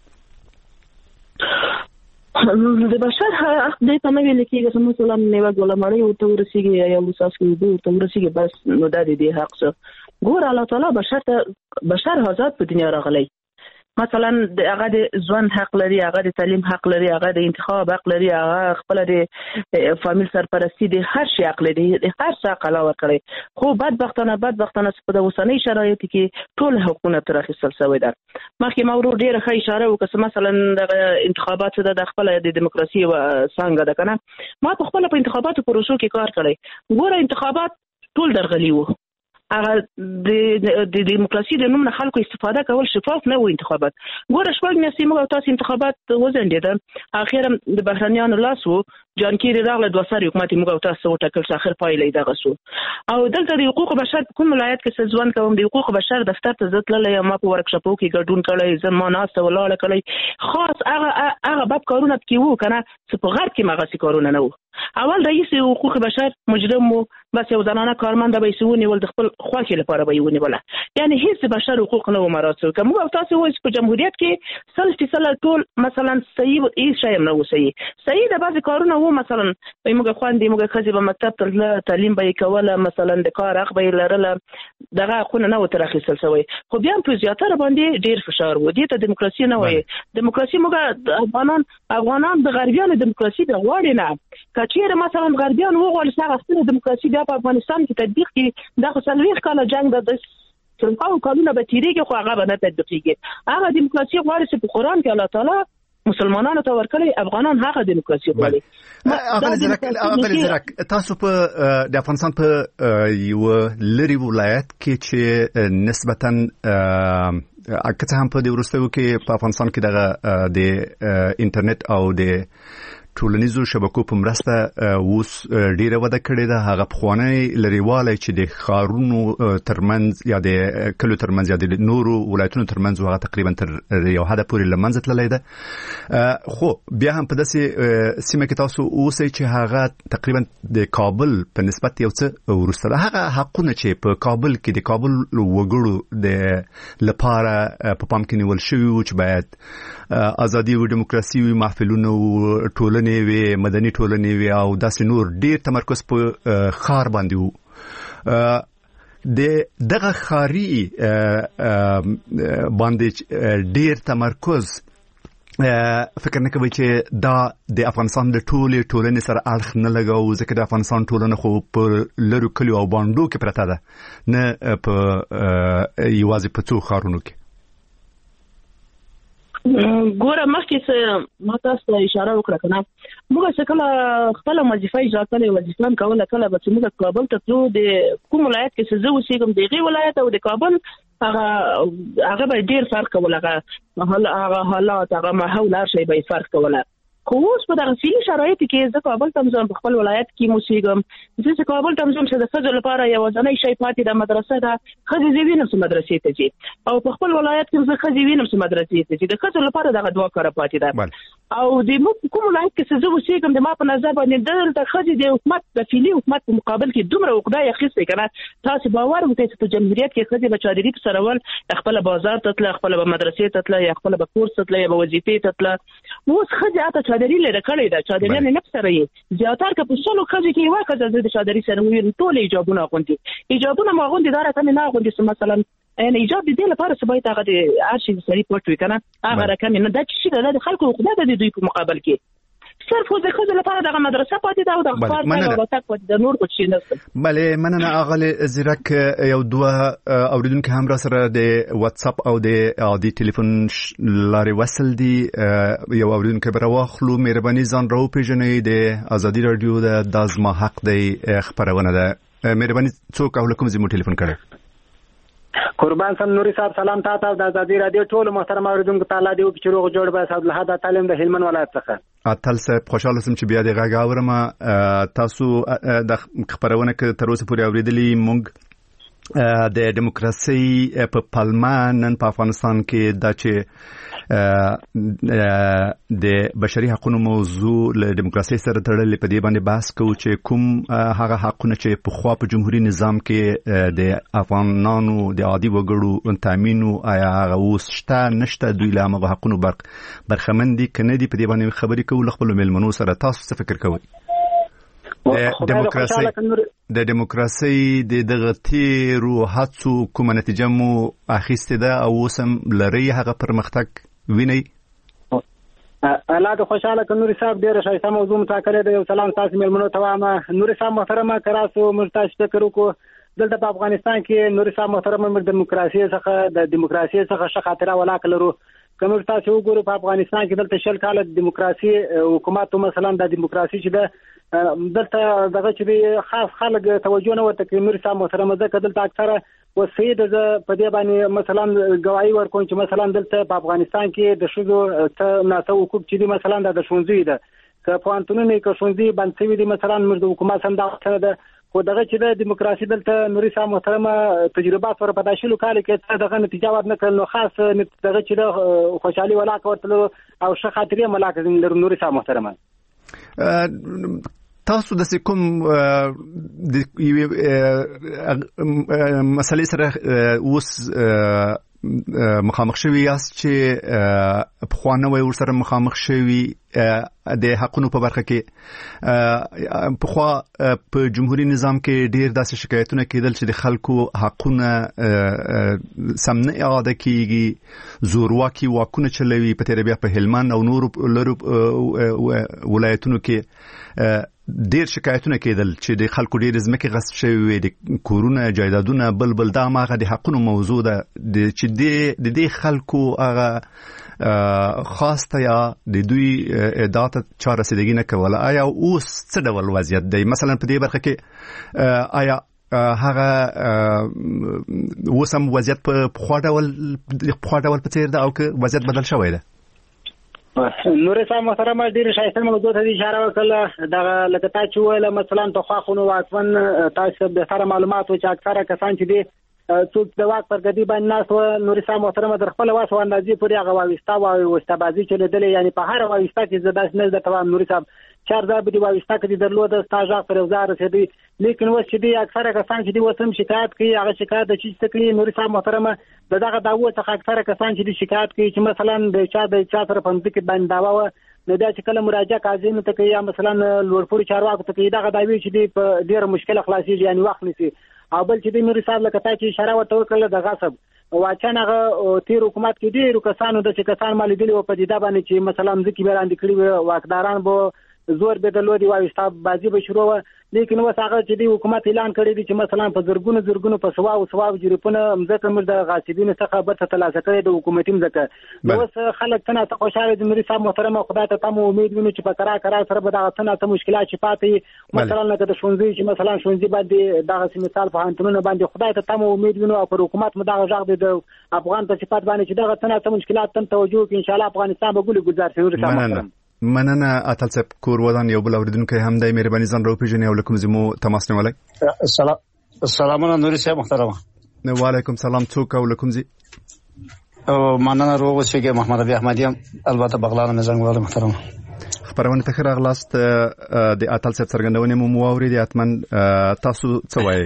د بشر حق دې ته نه ویل کېږي چې مثلا نیوه ګلمړۍ ورته ورسېږي یا یو څاڅکي اوبه ورته ورسېږي، بس نو دا د دې حق څه. ګوره الله تعالی بشر ته بشر آزاد په دنیا راغلی. مثلا هغه د ژوند حق لري، هغه د تعلیم حق لري، هغه د انتخاب حق لري، هغه خپل د فامیل سرپرستی د هر شي حق لري، د هر څه حق الله ورکړي. خو بدبختانه بدبختانه په د اوسنۍ شرایطو کې ټول حقونه تر اخیستل شوي ده. مخکې ما ورو ډېره ښه اشاره وکړه، مثلا د انتخابات څه ده، د خپله د دیموکراسي څانګه ده که نه. ما په خپله په انتخاباتو پروسو کې کار کړی. ګوره انتخابات ټول درغلي وو، هغه د دیموکراسي د نوم نه خلکو استفاده کول شفاف نه و انتخابات. ګوره شپږ میاشتې موږ تاسو انتخابات وځنډېدل، اخر د بهرنیانو لاس وو، جان کیری راغله دوه سری حکومت موږ تاسو وټاکل، اخر پایلې دغه شو. او دلته د حقوق بشر په کوم ولایت کې ځوان کوم د حقوق بشر دفتر ته ځتللې، ما په ورکشاپو کې ګډون کړی، زماناسته ولاړه کړی، خاص هغه هغه باب کارونه کې وو کنه چې په غرب کې مغاسي کارونه نه وو. اول رئیس حقوق بشر مجرم وو، بس یو ځانانه کارمند به یې ول د خپل خواکې لپاره به یې ونیوله، یعنی هیڅ بشر حقوق نه و مراعات. که موږ تاسو وایو په جمهوریت کې سل فیصد ټول مثلا صحیح هیڅ شی نه و صحیح صحیح د بعض کارونه وو، مثلا موږ خواندې موږ خځې به مکتب ته تعلیم به یې کوله، مثلا د کار حق به یې لرله، دغه حقونه نه و تر اخیستل شوی. خو بیا په زیاتره باندې ډېر فشار و، دې ته دیموکراسي نه وایي. دیموکراسي موږ افغانان افغانان د غربیانو دیموکراسي د غواړي نه، که چیرې مثلا غربیان وغواړي چې هغه خپله دیموکراسي بیا په افغانستان کې تطبیق کړي، دا خو څلوېښت کاله جنګ د سلطان کالونه به تیریږي خو هغه به نه تطبیقېږي. هغه دیموکراسي غواړي چې په قرآن کې الله تعالی مسلمانانو ته ورکړي، افغانان هغه دیموکراسي غواړي. اغلی زرک اغلی زرک تاسو په د افغانستان په یو لری ولایت کې چې نسبتاً اکثر هم په د وروستیو کې په افغانستان کې دغه د انټرنیټ او د ټولنیزو شبکو په مرسته اوس ډیره وده کړې ده. هغه پخوانی لريوالی چې د ښارونو ترمنځ یا د کلو ترمنځ یا د نورو ولایتونو ترمنځ هغه تقریبا تر یو حده پورې له منځه تللی ده، خو بیا هم په داسې سیمه کې تاسو اوسئ چې هغه تقریبا د کابل په نسبت یو څه وروسته ده. هغه حقونه چې په کابل کې د کابل وګړو د لپاره په پام کې نیول شوي وو چې باید ازادي او دیموکراسي وي، محفلونه او ټولنې وي، مدني ټولنې وي او داسې نور، ډیر تمرکز په ښار باندې وو. د دغه ښاري باندې ډیر تمرکز فکر نه کوي چې دا د افغانستان د ټولې ټولنې سره اړخ نه لګاو، ځکه د افغانستان ټولنه خو په لرو کلیو او بانډو کې پرته ده، نه په یوازې په څو ښارونو کې. ګوره مخکې څه ما تاسو ته اشاره وکړه کنه، موږ چې کله خپله وظیفه اجرا کړې، وظیفه هم کوله، کله به چې موږ کابل ته تلو، د کوم ولایت کې چې زه اوسېږم د هغې ولایت او د کابل هغه هغه به ډېر فرق کوله، هغه حالات هغه ماحول هر شی به یې فرق کوله. خو اوس په دغه فعلي شرایطو کې زه کابل ته ځم، په خپل ولایت کې م اوسېږم، زه چې کابل ته ځم چې د ښځو لپاره یوازینی شی پاتې ده مدرسه ده، ښځې زه وینم چې مدرسې ته ځي، او په خپل ولایت کې زه ښځې وینم چې مدرسې ته ځي، د ښځو لپاره دغه دوه کاره پاتې ده. او د کوم ولایت کې چې زه اوسېږم د ما په نظر باندې دلته ښځې د حکومت د فعلي حکومت په مقابل کې دومره عقده یې اخیستې که نه، تاسې باور وکړئ چې په جمهوریت کې ښځې به چادري په سره ول، خپله بازار ته تله، خپله به مدرسې ته تله، یا خپله به کورس ته تله، یا به وظیفې ته تله. اوس ښځې هلته چادري لرې کړې ده، چادریان نه سره یې زیاتر که په سلو ښځې کې یوه ښځه زه د چادري سره ووینم ټول حجابونه اغوندي، حجابونه مو اغوندي، دا رقم یې نه اغوندي چې مثلا یعنې حجاب د دې لپاره چې باید هغه د هر شي د سړي پټ وي که نه، هغه رقم یې نه، دا چې شي ده دا د خلکو خدای ده د دوی په مقابل کې. صرف خو د ښځو لپاره دغه مدرسه پاتې ده او د ښار ته راتګ پاتې ده، نور کوم شي نشته. بلې مننه اغلې زیرک. یو دوه اوریدونکي هم را سره د واتساپ او د عادي ټلیفون لارې وصل دي. یو اوریدونکی به راواخلو. مهرباني ځان راوپېژنئ، د ازادي راډیو د دا زما حق دی خپرونه ده. مهرباني څوک او له کوم ځای مو ټلیفون کړی؟ قربان سم نوري صاحب، سلام تاسو د ازادي راډیو ټول محترم اوریدونکو ته. الله دې وکړي چې روغ جوړ به صاحب له د تعلیم د هلمند ولایت څخه. اتل صاحب خوشاله سم چې بیا د غږ اورم. تاسو د خبرونه کې تر اوسه پورې اوریدلي مونږ د دیموکراسي په پلمه نن په افغانستان کې دا چې د بشري حقوقو موضوع له دیموکراسي سره تړلې په دې باندې بحث کوو چې کوم هغه حقونه چې په خوا په جمهوریت نظام کې د افغانانو د عادي وګړو تامین او آیا هغه اوس شته نشته، دوی له هغه حقونو برخمن دي که نه دي، په دې باندې خبرې کوو له خپلو مېلمنو سره. تاسو څه فکر کوئ؟ د دیموکراسي د دیموکراسي د دغه تیرو هڅو کومه نتیجه مو اخیستې ده او اوس هم لرئ هغه پرمختګ وینئ؟ الله دې خوشاله کړي. نوري صاحب ډېره ښایسته موضوع مطرح ده. یو سلام تاسو مېلمنو ته وایم. نوري صاحب محترمه که راسو موږ تاسو فکر وکړو دلته په افغانستان کې نوري صاحب محترمه موږ د دیموکراسي څخه د دیموکراسي څخه ښه خاطره ولاکه لرو کوم تاسو وګورئ په افغانستان کې دلته شل کال دیموکراسي حکومت مثلا د دیموکراسي چې د دلته دغه چې خاص خلک توجه نه ورته کوي نور صاحب محترم ځکه دلته اکثره وسید په دې باندې مثلا گواہی ورکوي چې مثلا دلته په افغانستان کې د شذو ناسو حقوق چې مثلا د شونځي ده که په انټونی کې شونځي باندې وي دي مثلا موږ د حکومت څنګه ده خو دغه چې د دیموکراسي دلته نور صاحب محترم تجربه سره په داشلو کال کې دغه نتیجه ورنه کړل نو خاص دغه چې د خوشحالي ولاک ورته او ښه خاطرې ملاک د نور صاحب محترم تاسو د کوم د مسلې سره اوس مخامخ شوي یاست چې په خوانه وي ورسره مخامخ شوي د حقونو په برخه کې په خوا په جمهوریت نظام کې ډیر داسې شکایتونه کېدل چې د خلکو حقونه سم نه اعاده کیږي زورواکي واکونه چلوي په تیر بیا په هلمند او نور لرو ولایتونو کې ډیر شکایتونه کېدل چې د خلکو ډیر ځمکې غصب شوي د کورونه جایدادونه بل بل دا ماغه د حقونو موضوع ده چې د دې خلکو هغه خاصه یا د دوی ادعات چا رسیدګي نه کوله آیا اوس څه ډول وضعیت دی مثلا په دې برخه کې آیا هغه اوس هم وضعیت په خوا ډول په خوا ډول په څیر ده او که وضعیت بدل شوی ده نور صاحب محترم ډیر شایسته موضوع ته اشاره وکړه دا لکه تا چې ویل مثلا په خواخونو واکمن تاسو به سره معلومات او چې اکثره کسان چې دي څوک د واک پر غدي باندې ناس و نور صاحب محترم در خپل واسو اندازې پورې هغه واوستا او واستبازي چې لیدلې یعنی په هر واوستا کې زداش نه د تمام نور صاحب چار ځای به دی واوستا کې درلود ستاجا پر وزار رسیدي لیکن وس چې دی اکثره کسان چې دی وسم شکایت کوي هغه شکایت د چی څه کوي نور صاحب محترم دغه داوو څخه اکثره کسان چې دی شکایت کوي چې مثلا د چا د چا سره په دې کې باندې داوا نو دا چې کله مراجعه کاظم ته کوي یا مثلا لوړپوړي چارواکو ته کوي دغه داوی چې دی په ډیره مشکله خلاصي یعنی وخت نسی او بل چې د نور صاحب لکه تا چې اشاره ورته وکړه د غصب واچنه تیر حکومت کې ډیرو کسانو د چې کسان مال دي او په دې دا باندې چې مثلا ځکه بیران دي کړی واکداران به زور به د لودي واوستا بازی به شروع و لیکن وس هغه چې دی حکومت اعلان کړی دی چې مثلا په زرګونو زرګونو په سوا او سوا جریپونه مزه موږ د غاصبینو څخه به تلاسه کړی د حکومتي مزه نو وس خلک څنګه ته خوشاله دي نور صاحب محترم خدای ته تم امید ویني چې په کرا کرا سره به دا څنګه ته مشکلات چې پاتې مثلا لکه د شونځي چې مثلا شونځي باندې دغه مثال په انټونو باندې خدای ته تم امید ویني او پر حکومت مدغه ځاغ دی د افغان په صفات باندې چې دغه څنګه ته مشکلات تم توجه کې ان شاء الله افغانستان به ګل گزار شي نور صاحب محترم مننه اتل صاحب کور ودان یو بل اوریدونکو هم دای مهرباني ځان راو پیژنې او لکم زمو تماس نه ولای السلام السلام علیکم نور صاحب محترم وعلیکم سلام څوک او لکم زی او مننه روغ شګه محمد ابي احمدی البته بغلان مزنګ ول محترم خبرونه تخیر اغلاست د اتل صاحب څرګندونه مو مواوري د اتمن تاسو څه وایي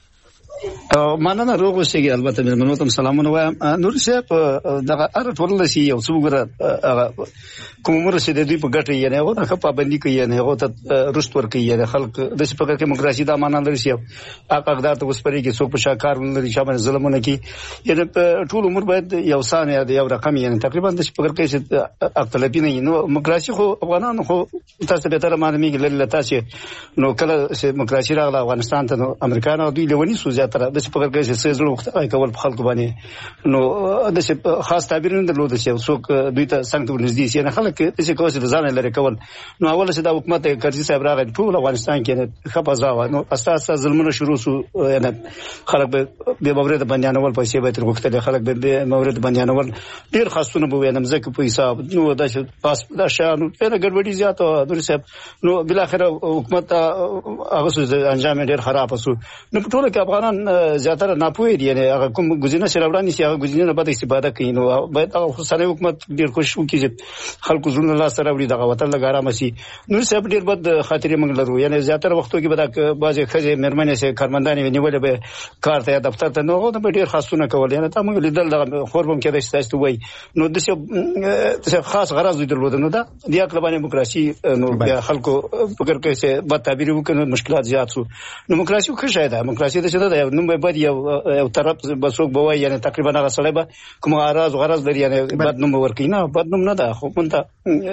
مننه روغ شګه البته مې ته سلامونه وایم نور صاحب دغه ار ټول شي یو څو ګره کوم مرشد دی په ګټه یې نه هغه په باندې کوي نه هغه ته رست ور کوي نه خلک د څه په کې دیموکراسي دا معنا لري چې اقدار ته وسپري کې څوک په شاکار لري شامل ظلمونه کې یعنی ټول عمر باید یو سان یا یو رقم یعنی تقریبا د څه په کې چې اقلبی نه نو دیموکراسي خو افغانانو خو تاسو به تر معنی کې لږ تاسو نو کله چې دیموکراسي راغله افغانستان ته امریکایانو دوی لونی سوزه تر د څه په کې چې سېزلو وخت کول په خلکو باندې نو د څه خاص تعبیر نه درلود چې څوک دوی ته څنګه ورنږدې شي نه خلک چې کوم څه ځان لري کول نو اول څه د حکومت کرزي صاحب راغی ټول افغانستان کې خپازا و نو اساسا ظلمونه شروع شو یعنی خلک به مورد باندې پیسې به تر وخت خلک به مورد باندې ډیر خاصونه به وینم ځکه په حساب نو د پاس د شانو په ګډوډي زیاته د صاحب نو بل اخر حکومت هغه څه انجام ډیر خراب شو نو ټول کې افغانان زیاتره ناپوهي دي یعنی هغه کوم گزینه سره وړاندې شي هغه گزینه به استفاده کوي نو باید هغه سره حکومت ډیر خوش وو چې خلکو زړه الله سره وړي دغه وطن لګاره مسی نو صاحب ډیر بد خاطرې موږ لرو یعنی زیاتره وختو کې به دا بعضی خځې مرمنې سره کارمندانې ونیول به کار ته دفتر ته نو هغه به ډیر خاصونه کول یعنی تا موږ لیدل دغه خوربم کې د استاسو وای نو د څه خاص غرض درلود نو دا د اقلبانه دیموکراسي نو بیا خلکو فکر کوي چې بد تعبیر وکړي مشکلات زیات شو دیموکراسي خو ښه ده دیموکراسي د څه ده نو به بد یو یو طرف بسوک بوای یعنی تقریبا هغه سره به کوم غرض غرض لري یعنی بد نوم ورکړي نه بد نوم نه ده خو مونته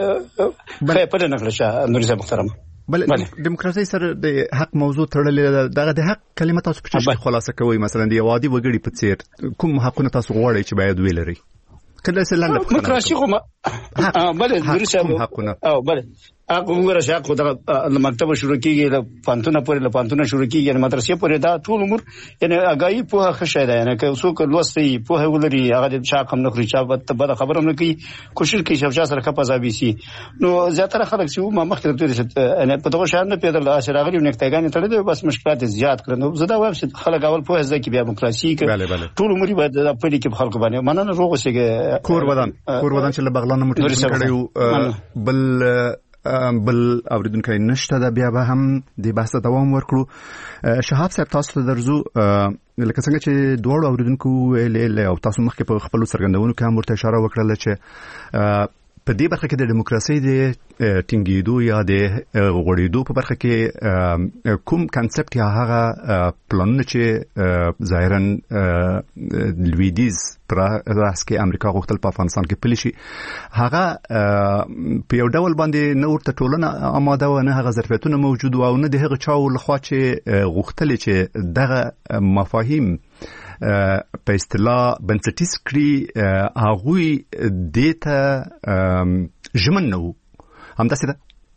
بل په دې نقشه نور صاحب محترم بل دیموکراسي سره د حق موضوع تړلې دغه د حق کلمه تاسو په څه خلاصه کوي مثلا د وادي وګړي په څیر کوم حقونه تاسو غواړئ چې باید ویلري کله سلند دیموکراسي خو ما بل درسه حقونه او بل هغه وګوره چې هغه د مکتب شروع کیږي د پانتونه پورې له پانتونه شروع کیږي یعنی مدرسې پورې دا ټول عمر یعنی اگاهي په خشه ده یعنی که څوک لوستي په ولري هغه د شاق هم نخري چا بد خبره هم کوي کوشش کوي چې سره کا پزابي سي نو زیاتره خلک چې ما مخکې ته چې انا په دغه شان نه پیدل اثر غلي نکتهګان تړلې بس مشکلات زیات کړنو زه دا وایم چې خلک اول په ځکه بیا دیموکراسي کې ټول عمر به د پړي کې خلک باندې مننه روغ سیګه کور ودان کور ودان چې بغلان موټر کړیو بل بل اوریدونکو نشته دا بیا به هم د بحث دوام ورکړو. شهاب صاحب تاسو ته درځو لکه څنګه چې دوه اوریدونکو ویل او تاسو مخکې په خپل څرګندونو کې هم ورته اشاره وکړه چې په دې برخه کې د دیموکراسي د ټینګېدو یا د غوړېدو په برخه کې کوم کانسپټ یا هغه پلانونه چې ظاهرا لویدیز پر راس کې امریکا غوښتل په افغانستان کې پلي شي هغه په یو ډول باندې نه ورته ټولنه آماده و نه هغه ظرفیتونه موجود او نه د هغه چاو لخوا چې غوښتل چې دغه مفاهیم په اصطلاح بنسټیز کړي هغه دیتا ژمن نو هم داسې ده.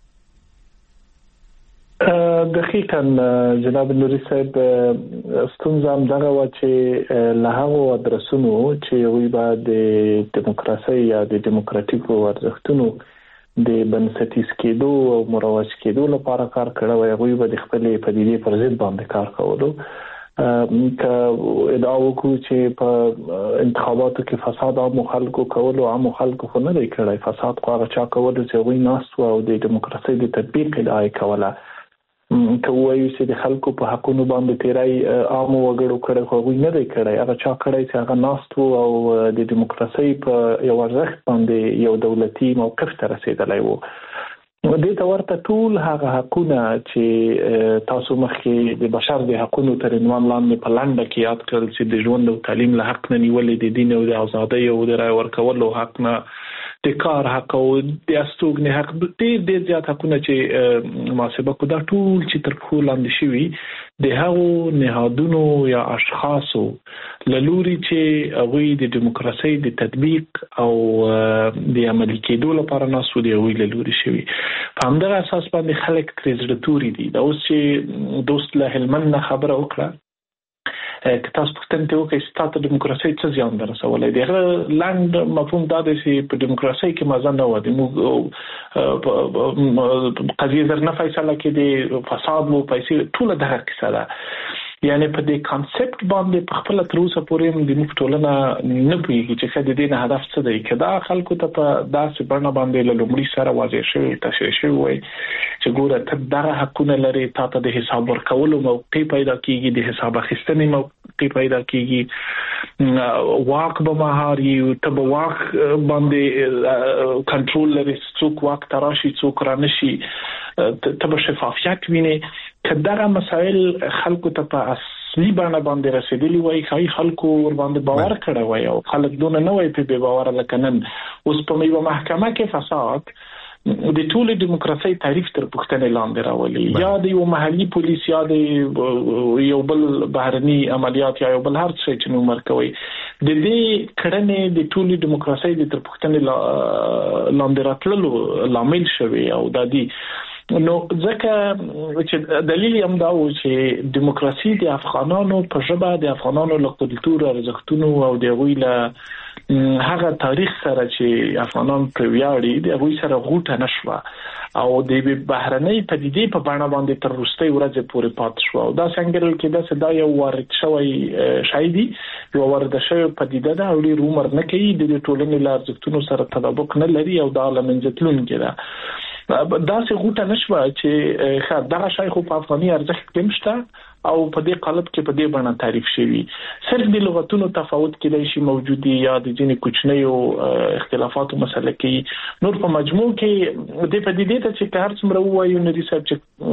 دقیقاً جناب نوري صاحب ستونزه هم دغه و چې له هغو ادرسونو چې وی به د دیموکراسي یا د دیموکراتیکو ارزښتونو د بنسټیز کېدو او مروج کېدو لپاره کار کړی وي هغوی به د خپلې پدیدې پر ضد باندې کار کولو که ادعا وکړو چې په انتخاباتو کې فساد عامو خلکو کولو عامو خلکو خو نه دی کړی فساد خو هغه چا کولو چې هغوی ناست وو او د دیموکراسۍ د تطبیق ادعا یې کوله که ووایو چې د خلکو په حقونو باندې تیری عامو وګړو کړی خو هغوی نه دی کړی هغه چا کړی چې هغه ناست وو او د دیموکراسۍ په یو ارزښت باندې یو دولتي موقف ته رسېدلی وو. دې ته ورته ټول هغه حقونه چې تاسو مخکې د بشر د حقونو تر عنوان لاندې په لنډه کې یاد کړل چې د ژوند او تعلیم له حق نه نیولې د دین او د ازادۍ او د رایې ورکولو حق نه د کار حق او د استوګنې حق ډېر ډېر زیات حقونه چې محاسبه کو دا ټول چې تر پښو لاندې شوي د هغو نهادونو یا اشخاصو له لوري چې هغوی د دیموکراسۍ د تطبیق او د عملي کېدو لپاره ناسو دی هغوی له لوري شوي په همدغه اساس باندې خلک ترې زړه توري دي. دا اوس چې دوست له هلمند نه خبره وکړه که تاسو پوښتنه ته وکړئ چې تاسو دیموکراسۍ څه زیان درسولی دی هغه لنډ مفهوم دا دی چې په دیموکراسۍ کې مزه نه وه د قضیې زر نه فیصله کېدې فساد و پیسې ټوله دغه کیسه ده یعنی په دې کانسپټ باندې په خپل تر اوسه پورې هم د موږ ټولنه نه پوهېږي چې ښه د دې نه هدف څه دی که دا خلکو ته په داسې بڼه باندې له لومړي سره واضح شوي تشریح شوي وای چې ګوره ته دغه حقونه لرې تا ته د حساب ورکولو موقع پیدا کېږي د حساب اخیستنې موقع پیدا کېږي واک به مهار یي ته به واک باندې کنټرول لري څوک واک ته راشي څوک را نشي ته به شفافیت وینې که دغه مسایل خلکو ته په اصلي بڼه باندې رسېدلي وای ښایي خلکو ورباندې باور کړی وای او خلک دونه نه وای په بې باوره لکه نن اوس په یوه محکمه کې فساد د ټولې دیموکراسۍ تعریف تر پوښتنې لاندې راولي یا د یو محلي پولیس یا د یو بل بهرني عملیات یا یو بل هر څه چې نوم ورکوي د دې کړنې د ټولې دیموکراسۍ د تر پوښتنې لاندې راتللو لامل شوی او دا دی نو ځکه چې دلیل هم دا و چې دیموکراسي د افغانانو په ژبه د افغانانو له کلتور ارزښتونو او د هغوی له هغه تاریخ سره چې افغانان پرې ویاړي د هغوی سره غوټه نه شوه او د بهرنۍ پدیدې په بڼه باندې تر وروستۍ ورځې پورې پاتې شوه او داسې انګېرل کېده چې دا یو وارد شوی شی دی یو وارده شوې پدیده ده او ډېر عمر نه کوي د دې ټولنې له ارزښتونو سره تطابق نه لري او دا له منځه تلونکې ده داسې غوټه نشوه چې ښه دغه شی خو په افغاني ارزښت کې هم شته او په دې قالب کې په دې بڼه تعریف شوي صرف د لغتونو تفاوت کېدای شي موجود یا د ځینې کوچنیو اختلافاتو مسله کې نور په مجموع کې دې پدیدې ته چې هر څومره ووایو نوري صاحب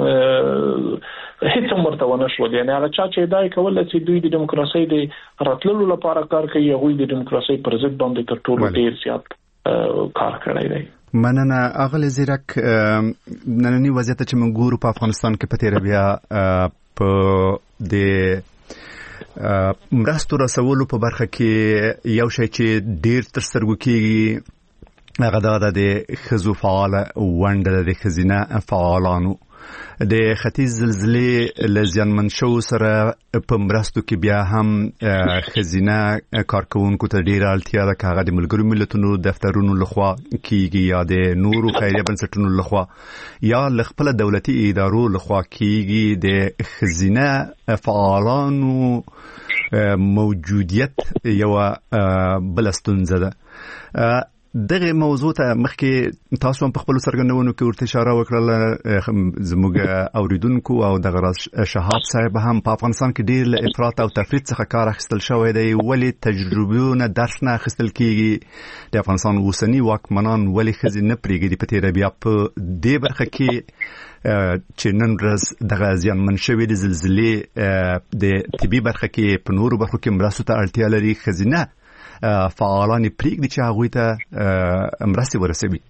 چې هیڅ هم ورته ونه شول یعنې هغه چا چې ادعا یې کوله چې دوی د دیموکراسۍ د راتللو لپاره کار کوي هغوی د دیموکراسۍ پر ضد باندې تر ټولو ډېر زیات کار کړی دی. مننه اغلی زیرک نننی وضعیت چې موږ ګورو په افغانستان کې په تیره بیا په د مرستو رسولو په برخه کې یو شی چې ډیر تر سترګو کېږي هغه دا د ښځو فعاله ونډه د ښځینه فعالانو د ختیځ زلزلې له زیانمن شوو سره په مرستو کې بیا هم ښځینه کارکوونکو ته ډېره اړتیا ده که هغه د ملګرو ملتونو دفترونو لخوا کېږي یا د نورو خیریه بنسټونو لخوا یا له خپله دولتي ادارو لخوا کېږي د ښځینه فعالانو موجودیت یوه بله ستونزه ده. دغه موضوع ته مخکې تاسو هم په خپل څرګندونو کې ورته اشاره وکړه، زموږ اوریدونکو او دغه راز شهاب صاحب هم په افغانستان کې ډیر له افراط او تفرید څخه کار اخیستل شوی دی. ولې تجربیونه درس نه اخیستل کیږي؟ د افغانستان اوسنی واکمنان ولې ښځې نه پرېږدي په تیره بیا په دې برخه کې چې نن ورځ دغه زیانمن شوي د زلزلې د طبي برخه کې په نورو برخو کې مرستو ته اړتیا لري، ښځینه فعالان پرېږدي چې هغوی ته مرستې ورسوي؟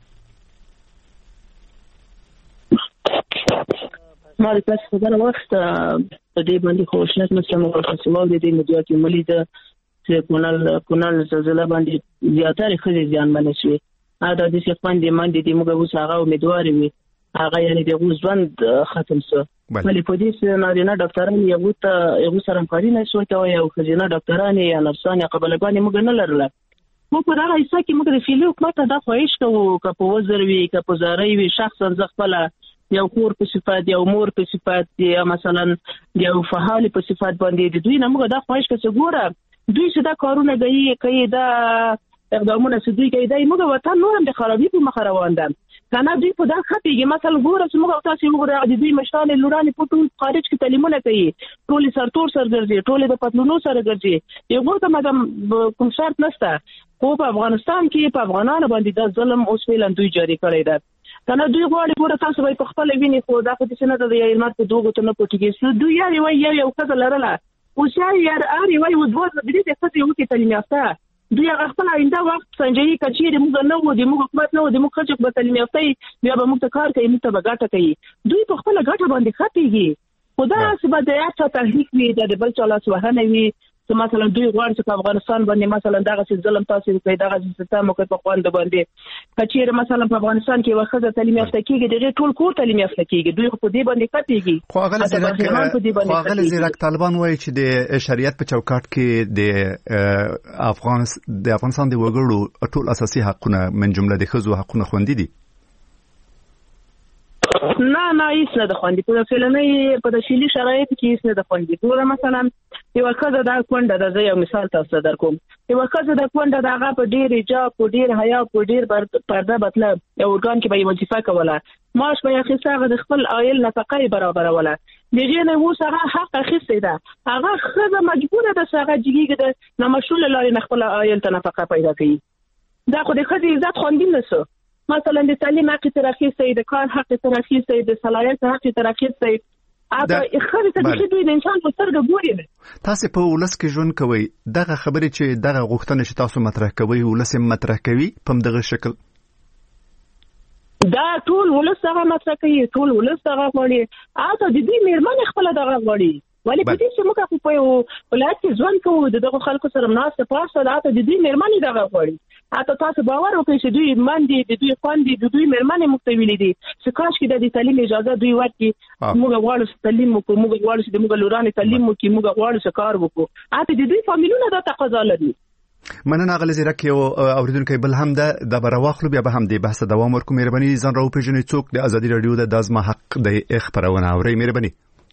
ما د تاسو خبره واخیسته په دې باندې خو شنت مثلا مرخصي واو د دې مدیات ملي د چې کونل کونل زلزلہ باندې زیاتره ښځې زیانمنې شوې. دا د دې باندې باندې د موږ اوس هغه امیدوار وي هغه یعنی د غوځوند ختم شو، ولی په دې نارینه ډاکټران یو ته یو سره همکاري نه شوی کوي او ښځینه ډاکټران یا نرسان یا قبلګانې موږ نه لرله. مو په هغه حصہ کې موږ د فیلو حکومت دا خواهش کوو که په وزر وي که په زارۍ وي شخصا زه خپله یو کور په صفت یو مور په صفت یا مثلا یو فعال په صفت باندې د دوی نه موږ دا خواهش کوو چې ګوره دوی چې دا کارونه کوي کوي دا اقدامونه چې دوی کوي دا موږ وطن نور هم د خرابي په مخ روان ده کنه. دوی په دا خطيږي مثلا ګوره چې موږ تاسو وګورئ د دوی مشران لورانې په ټول خارج کې تعلیمونه کوي، ټول سرتور سر ګرځي، ټول د پتلونو سره ګرځي. یو ګوره مدام کوم شرط نشته، خو په افغانستان کې په افغانانو باندې دا ظلم اوس فعلا دوی جاری کړی ده. کنه دوی غواړي ګوره تاسو به په خپل ویني خو دا په دې نه ده یې مر په دوه ته نه پټیږي. دوی یاري وای یو یو څه لرله اوس یې اری وای و دوه د دې څه یو کې تعلیم یافته دوی هغه خپل آینده وخت سنجي کچېره موږ نه وو د موږ حکومت نه وو د موږ خلک په تعلیم یافته بیا به موږ ته کار کوي موږ ته به ګټه کوي. دوی په خپل ګټه باندې خطيږي. خدا سبا د یا څه تحریک وي د بل چا لاس وهنه وي چې مثلا دوی غواړي چې په افغانستان باندې مثلا دغه ظلم تاسو کوي دغه سیستم کوي په خوند باندې کچېره مثلا په افغانستان کې وخت تعلیم یافته کېږي دغه ټول کور تعلیم یافته کېږي دوی په دې باندې خطيږي. خو هغه هغه زیرک طالبان وایي چې د شریعت په چوکاټ کې د افغان د افغانستان د وګړو ټول اساسي حقونه من جمله د ښځو حقونه خوندي دي. نه نه هیڅ نه د خوندي په فلنۍ په داخلي شرایط کې هیڅ نه د خوندي. ګوره مثلا یو ښځه دا کونډه ده، زه یو مثال تاسو درکوم. یو ښځه دا کونډه ده هغه په ډېر حجاب په ډېر حیا په ډېر پرده مطلب یو ورګان کې به یې وظیفه کوله، معاش به یې اخیسته، هغه د خپل عایل نفقه یې برابروله. دغې نه اوس هغه حق اخیستی ده، هغه ښځه مجبوره ده چې هغه جګېږي د نامشروع لارې نه خپل عایل ته نفقه پیدا کوي. دا خو د ښځې عزت خوندي نه شو. مثلا د تعلیم حق تر اخیستی، د کار حق تر اخیستی، د صلاحیت حق تر اخیستی. اته خري ته د دوی د انسان په سترګه ګوري. تاسو په ولس کې ژوند کوئ، دغه خبرې چې دغه غوښتنه چې تاسو مطرح کوئ ولس مطرح کوي په دغه شکل دا ټول ولس هغه مطرح کوي، ټول ولس هغه غواړي. اته د دې میرمن خپل دغه غواړي ولی په دې چې موږ په یو ولایت کې ژوند کوو دغه خلکو سره مناسب پاسه ده ته د دې میرمن دغه غواړي. اته تاسو باور وکړئ چې دوی مندي د دوی خوندې د دوی میرمنې مختویلې دي چې کاش کې د تعلیم اجازه دوی ورکړي. موږ غواړو چې تعلیم وکړو، موږ غواړو چې موږ لورانې تعلیم وکړي، موږ غواړو چې کار وکړو. اته د دوی فامیلونه دا تقاضا لري. مننه غل زیرک یو اوریدونکو بل هم ده د برواخلو بیا به هم د بحث دوام ورکو. مهرباني ځان راو پیژنې څوک د ازادي رادیو د دازما حق د خبرونه اوري. مهرباني.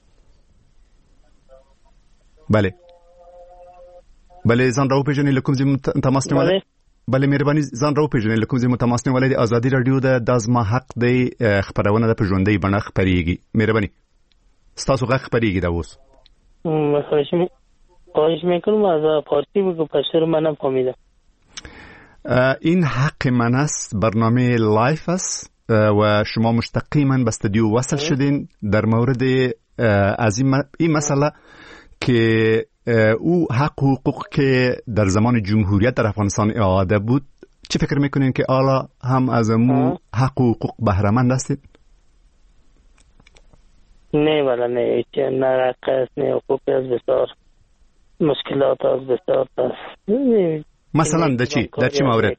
بله بله ځان راو پیژنې لکم زم تماس نیولای. بله مهرباني ځان راو پیژنې لکم زم تماس نیولای د ازادي رادیو د دازما حق د خبرونه د پژوندۍ بڼه خبريږي. مهرباني ستاسو غږ خبريږي دا اوس. خواهش می خواهش میکنم از فارسی بگو پشتر منم فهمیدم. این حق من است، برنامه لایف است و شما مستقیما به استودیو وصل شدین در مورد از این مسئله که او حق و حقوق که در زمان جمهوریت در افغانستان اعاده بود. چی فکر میکنین که حالا هم از مو حق و حقوق بهره‌مند هستید؟ نه والا نه نه حق است نه حقوق است بسیار. مشکلات از بسیار است. مثلا در چی؟ در چی مورد؟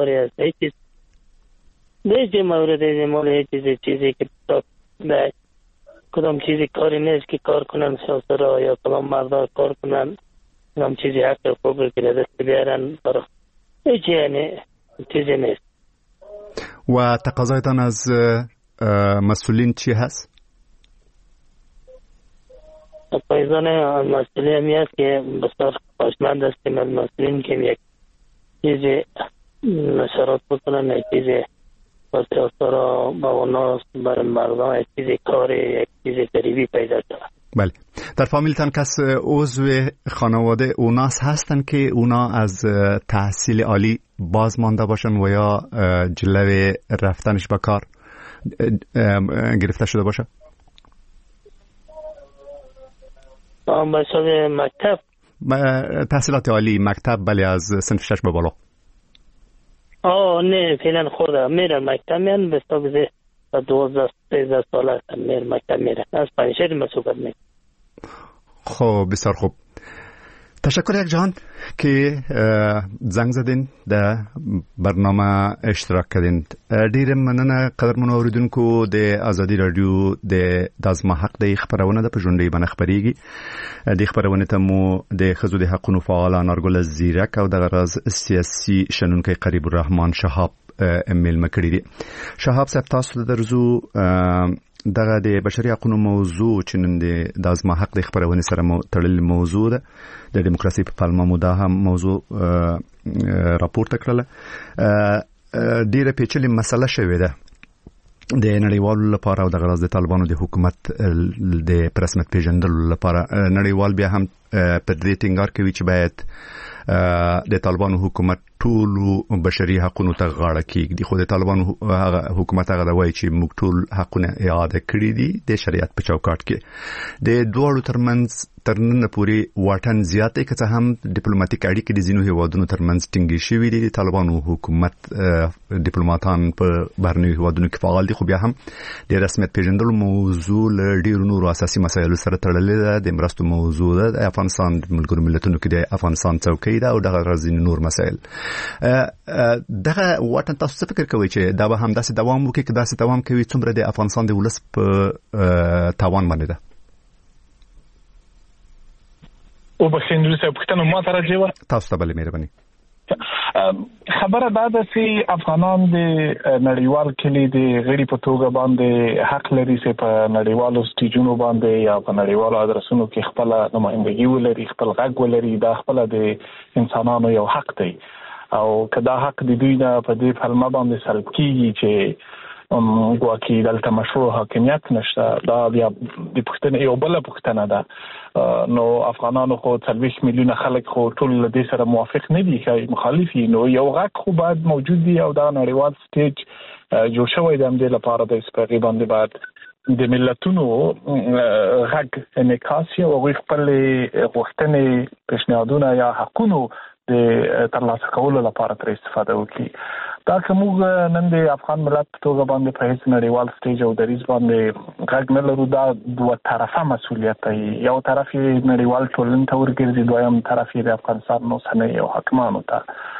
در چی مورد از مال چیزی چیزی که در کدام چیزی کاری نیست که کار کنن سیاسرها یا کدام مردها کار کنن کدام چیزی حق حقوق که دست بیارن برای هیچ یعنی چیزی نیست. و تقاضایتان از مسئولین چی هست؟ تقاضایتان از مسئولین همی هست که بسیار خوشمند است که مسئولین که یک چیزی نشرات بکنن، یک چیزی با سیاسترها با اونا برای مردم یک چیزی کاری، یک چیزی قریبی پیدا شد. بله. در فامیلتان کس عضو خانواده اوناس هستن که اونا از تحصیل عالی باز مانده باشن و یا جلوه رفتنش به کار گرفته شده باشه؟ به مکتب تحصیلات عالی مکتب، بله، از صنف شش به بالا. آه نه فعلا خورده میرن مکتب، میرن به حساب دوازده سیزده ساله هستن میرن مکتب میرن. از پنجشیر ما صحبت میکنم. خب بسیار خوب. تشکر یک جهان که زنگ زدین در برنامه اشتراک کردین. ډیر مننه قدرمن اوریدونکو د ازادي رادیو د دازما حق د خبرونه د پژوندې باندې خبريږي. د خبرونه ته مو د خزو د حقونو فعال انارګل زیرک او د غرض سیاسي شنونکي قریب الرحمن شهاب ایمیل مکړی دي. شهاب صاحب تاسو د درزو دغه د بشري حقوقو موضوع چې نن د دازما حق د خبرونه سره مو تړل موضوع ده. د دیموکراسي په پالما مو دا هم موضوع راپورته کړله. ډیره پیچلې مسله شوې ده د نړیوالو لپاره او د غرض د طالبانو د حکومت د پرسمت پیژندلو لپاره. نړیوال بیا هم په دې ټینګار کوي چې باید د طالبانو حکومت ټول بشري حقوقو ته غاړه کېږدي، خو د طالبانو حکومت هغه وایي چې موږ ټول حقونه اعاده کړي دي د شریعت په چوکاټ کې. د دوړو ترمنځ تر نن پورې واټن زیات دی، که څه هم ډیپلوماټیک اړیکې د ځینو هیوادونو ترمنځ ټینګې شوې دي. د طالبانو حکومت ډیپلوماټان په بهرنیو هیوادونو کې فعال دي، خو بیا هم د رسمیت پیژندلو موضوع له ډیرو نورو اساسي مسایلو سره تړلې ده. د مرستو موضوع ده، د افغانستان د ملګرو ملتونو کې د افغانستان څوکۍ ده او دغه غرض نور مسایل. دغه واټن تاسو څه فکر کوئ چې دا به هم داسې دوام وکړي؟ که داسې دوام کوي څومره د افغانستان د ولس په تاوان باندې ده؟ او بخښنه چې پښتنو ما ته راځي و تاسو ته بلې مهرباني. خبره دا ده چې افغانان د نړیوال کلی د غړي په توګه باندې حق لري چې په نړیوالو سټیجونو باندې یا په نړیوالو ادرسونو کې خپل نمائندګي ولري، خپل غږ ولري. دا خپل د انسانانو یو حق دی او که دا حق د دوی نه په دې پلمه باندې سلب کیږي چې ګواکې دلته مشروع حاکمیت نشته، دا بیا د پښتنې یو بل پښتنه ده. نو افغانانو خو څلوېښت میلیونه خلک خو ټول له دې سره موافق نه دي، که مخالف نو یو غږ خو باید موجود وي او دا نړیوال سټیج جوړ شوی دی همدې لپاره د سپغې باندې باید د ملتونو غږ انعکاس شي او هغوی خپلې غوښتنې پیشنهادونه یا حقونو د ترلاسه کولو لپاره ترې استفاده وکړي. دا که موږ نن د افغان ملت په توګه باندې په هیڅ نړیوال سټیج او دریځ باندې غږ نه لرو، دا دوه طرفه مسؤلیت دی. یو طرف یې نړیوال ټولنې ته ورګرځي، دویم طرف یې د افغانستان اوسنیو او حاکمانو ته.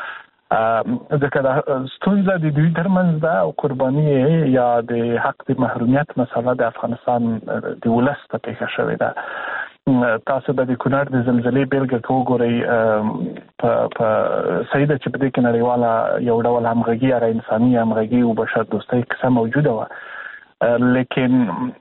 ځکه دا ستونزه د دوی ترمنځ ده او قرباني یا د حق د محرومیت مسله د افغانستان د ولس ته پیښه شوې ده. تاسو به د کونړ د زلزلې بیلګه که وګورئ، په صحیح ده چې په دې کې نړیواله یو ډول همغږي، هغه انساني همغږي او بشر دوستۍ کیسه موجوده وه، لیکن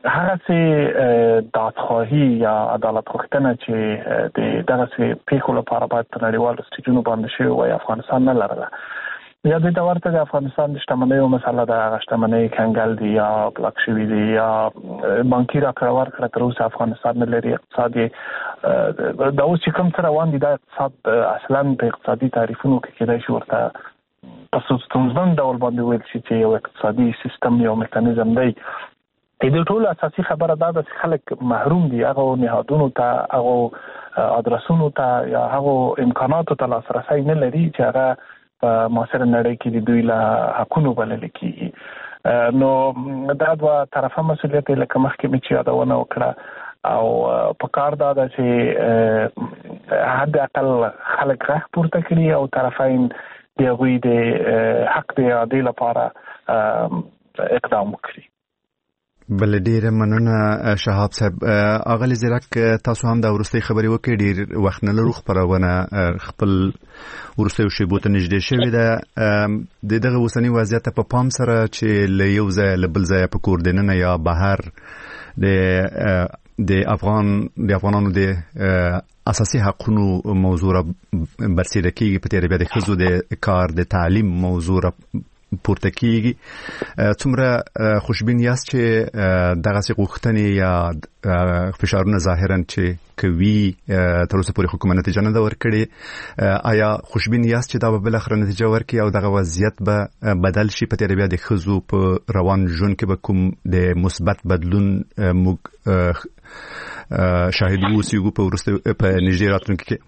هغسې دادخواهي یا عدالت غوښتنه چې د دغسې پیښو لپاره باید په نړیوالو سټیجونو باندې شوې وای افغانستان نه لرله. یا د دې ورته د افغانستان د شتمنیو مسله ده، هغه شتمنۍ کنګل دي یا بلاک شوي دي یا بانکي راکړه ورکړه تر اوسه افغانستان نه لري. اقتصاد یې دا اوس چې کوم څه روان دي، دا اقتصاد اصلا په اقتصادي تعریفونو کې کېدای شي ورته په ستونزمن ډول باندې ویل شي چې یو اقتصادي سیستم یو میکانیزم دی. د ټولو اساسي خبره دا ده چې خلک محروم دي هغو نهادونو ته، هغو ادرسونو ته یا هغو امکاناتو ته لاسرسی نه لري چې هغه په معاصره نړۍ کې د دوی له حقونو بلل کېږي. نو دا دوه طرفه مسؤلیت لکه مخکې مې چې یادونه وکړه، او په کار دا چې حد اقل خلک غږ پورته کړي او طرفین د هغوی د حق د اعادې لپاره اقدام وکړي. بل ډیره مننه شهاب صاحب. اغلی زیرک تاسو هم د ورستي خبري وکړي، ډیر وخت نه لرو خبرونه خپل ورستي شیبو ته نږدې شوی ده. د دغه وسنی وضعیت په پام سره چې له یو ځای له بل ځای په کوردیننه یا بهر د د افغان د افغانانو د اساسي حقوقو موضوع برسېره کیږي، په تیر بیا د خزو د کار د تعلیم موضوع پورته کیږي. څومره خوشبین یاست چې دغه څه غوښتنې یا فشارونه ظاهرا چې کوي تر اوسه پورې حکومت نتیجه نه ده ورکړې، آیا خوشبین یاست چې دا به بل اخر نتیجه ورکړي او دغه وضعیت به بدل شي؟ په تیر بیا د خزو په روان ژوند کې به کوم د مثبت بدلون موږ شاهد اوسو په ورسته په نږدې راتلونکي کې؟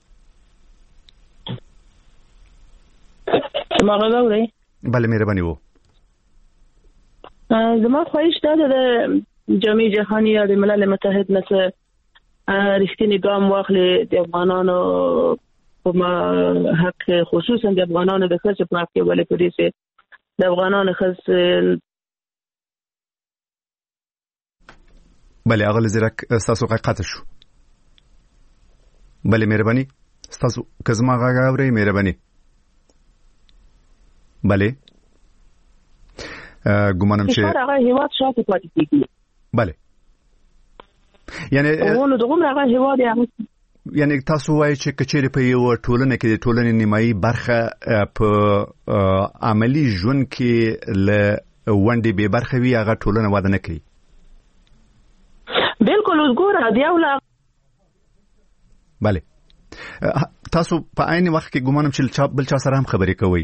ما غواړم بله مهرباني وو. زما خواهش دا ده د جامعه جهانی یا د ملل متحد نه رښتینی ګام واخلي د افغانانو په حق، خصوصا د افغانانو د خرڅ په حق کې، ولې په دې چې د افغانانو خرڅ. بله اغل زیرک ستاسو غږ قطع شو. بله مهرباني ستاسو که زما غږ اورئ مهرباني. بله ګومانم چې هغه هیواد شاته پاتې کیږي. بله یعنی ونه دغه هغه هیواد یعنی تاسو وایي چې کچېرې په یو ټولنه کې د ټولنې نیمایي برخه په عملی ژوند کې له ونډې بې برخه وي، هغه ټولنه وده نه کوي. بالکل وګوره دی ولا. بله تاسو په عین وخت کې ګومانم چې بل چا سره هم خبرې کوي.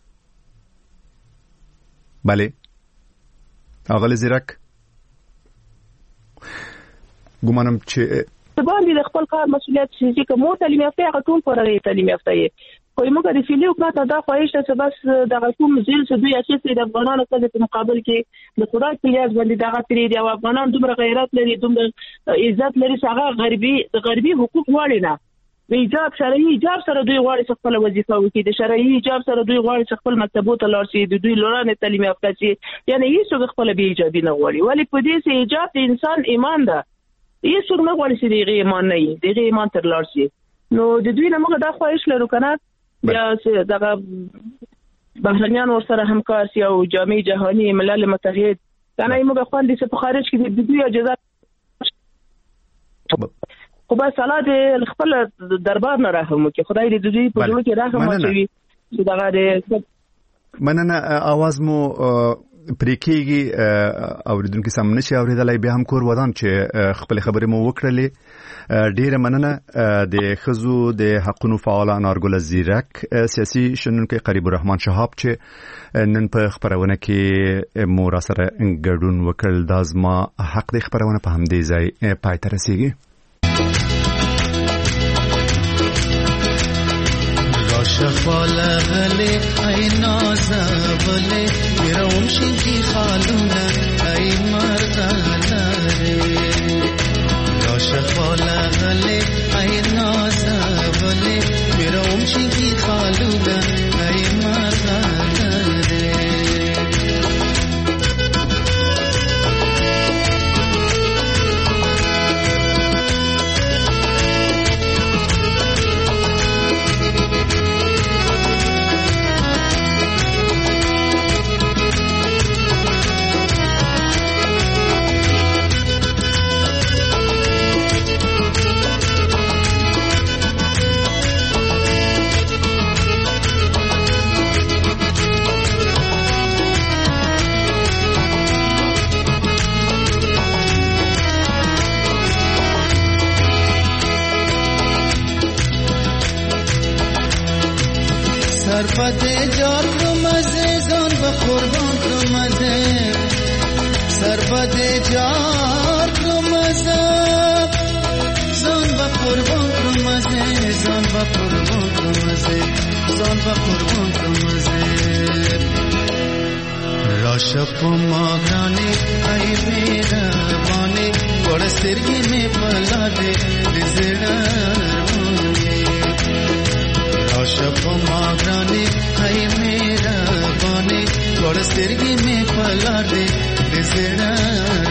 بله اغل زیرک ګومانم چې باندې د خپل کار مسؤلیت چې کومه تعلیم یافته هغه ټول پرې تعلیم یافته یې کوی موږ د فیلیو کړه دا خواهش ته بس د کوم ځل څه دوی اساسي د افغانانو سره په مقابل کې د خدای په لیاز باندې دغه پرې دی او افغانان دومره غیرت لري، دومره عزت لري، څنګه غربي غربي حقوق وړي نه د ایجاب شرعي ایجاب سره دوی غواړي خپل وظیفه وکړي، د شرعي ایجاب سره دوی غواړي خپل مکتبو ته لاړ شي، د دوی لورانه تعلیم یافته شي، یعنی هیڅ خپل به ایجابي نه غواړي. ولی په دې سه ایجاب د انسان ایمان ده، هیڅ نه غواړي چې دغه ایمان نه وي، دغه ایمان تر لاړ شي. نو د دوی نه موږ دا خواهش لرو کنه بیا چې دغه بهرنیان ورسره همکار شي او جامعه جهانی ملل متحد کنه موږ خوندې څه په خارج کې د دوی اجازه خو به سالا د خپل دربار نه راهم کې خدای دې دوی په ډول کې راهم واچوي چې دغه د مننه اواز مو پریکيږي اوریدونکو سم نشي اوریدلای به هم کور ودان چې خپل خبرې مو وکړلې. ډیره مننه د خزو د حقوقو فعال انارګل زیرک سیاسي شنونکو قریب الرحمن شهاب چې نن په خبرونه کې مو را سره ګډون وکړل. د ازما حق د خبرونه په همدې ځای پای ته رسیږي. شفال غلي اي نازبلي يروم شنتي خالونا اي مردانا يا شفال غلي اي نازبلي يروم شنتي خالونا اي مردانا سرپده جار رو مزه زان و قربان رو مزه سرپده جار رو مزه زان و قربان رو مزه زان و قربان رو مزه زان و قربان رو مزه راشپ ماغرانی ای بیربانی ورس سترګې مې پلا دې د زړه راشه په ما ګرانې هی مهربانې ګوړ سترګې مې پلا دې د زړه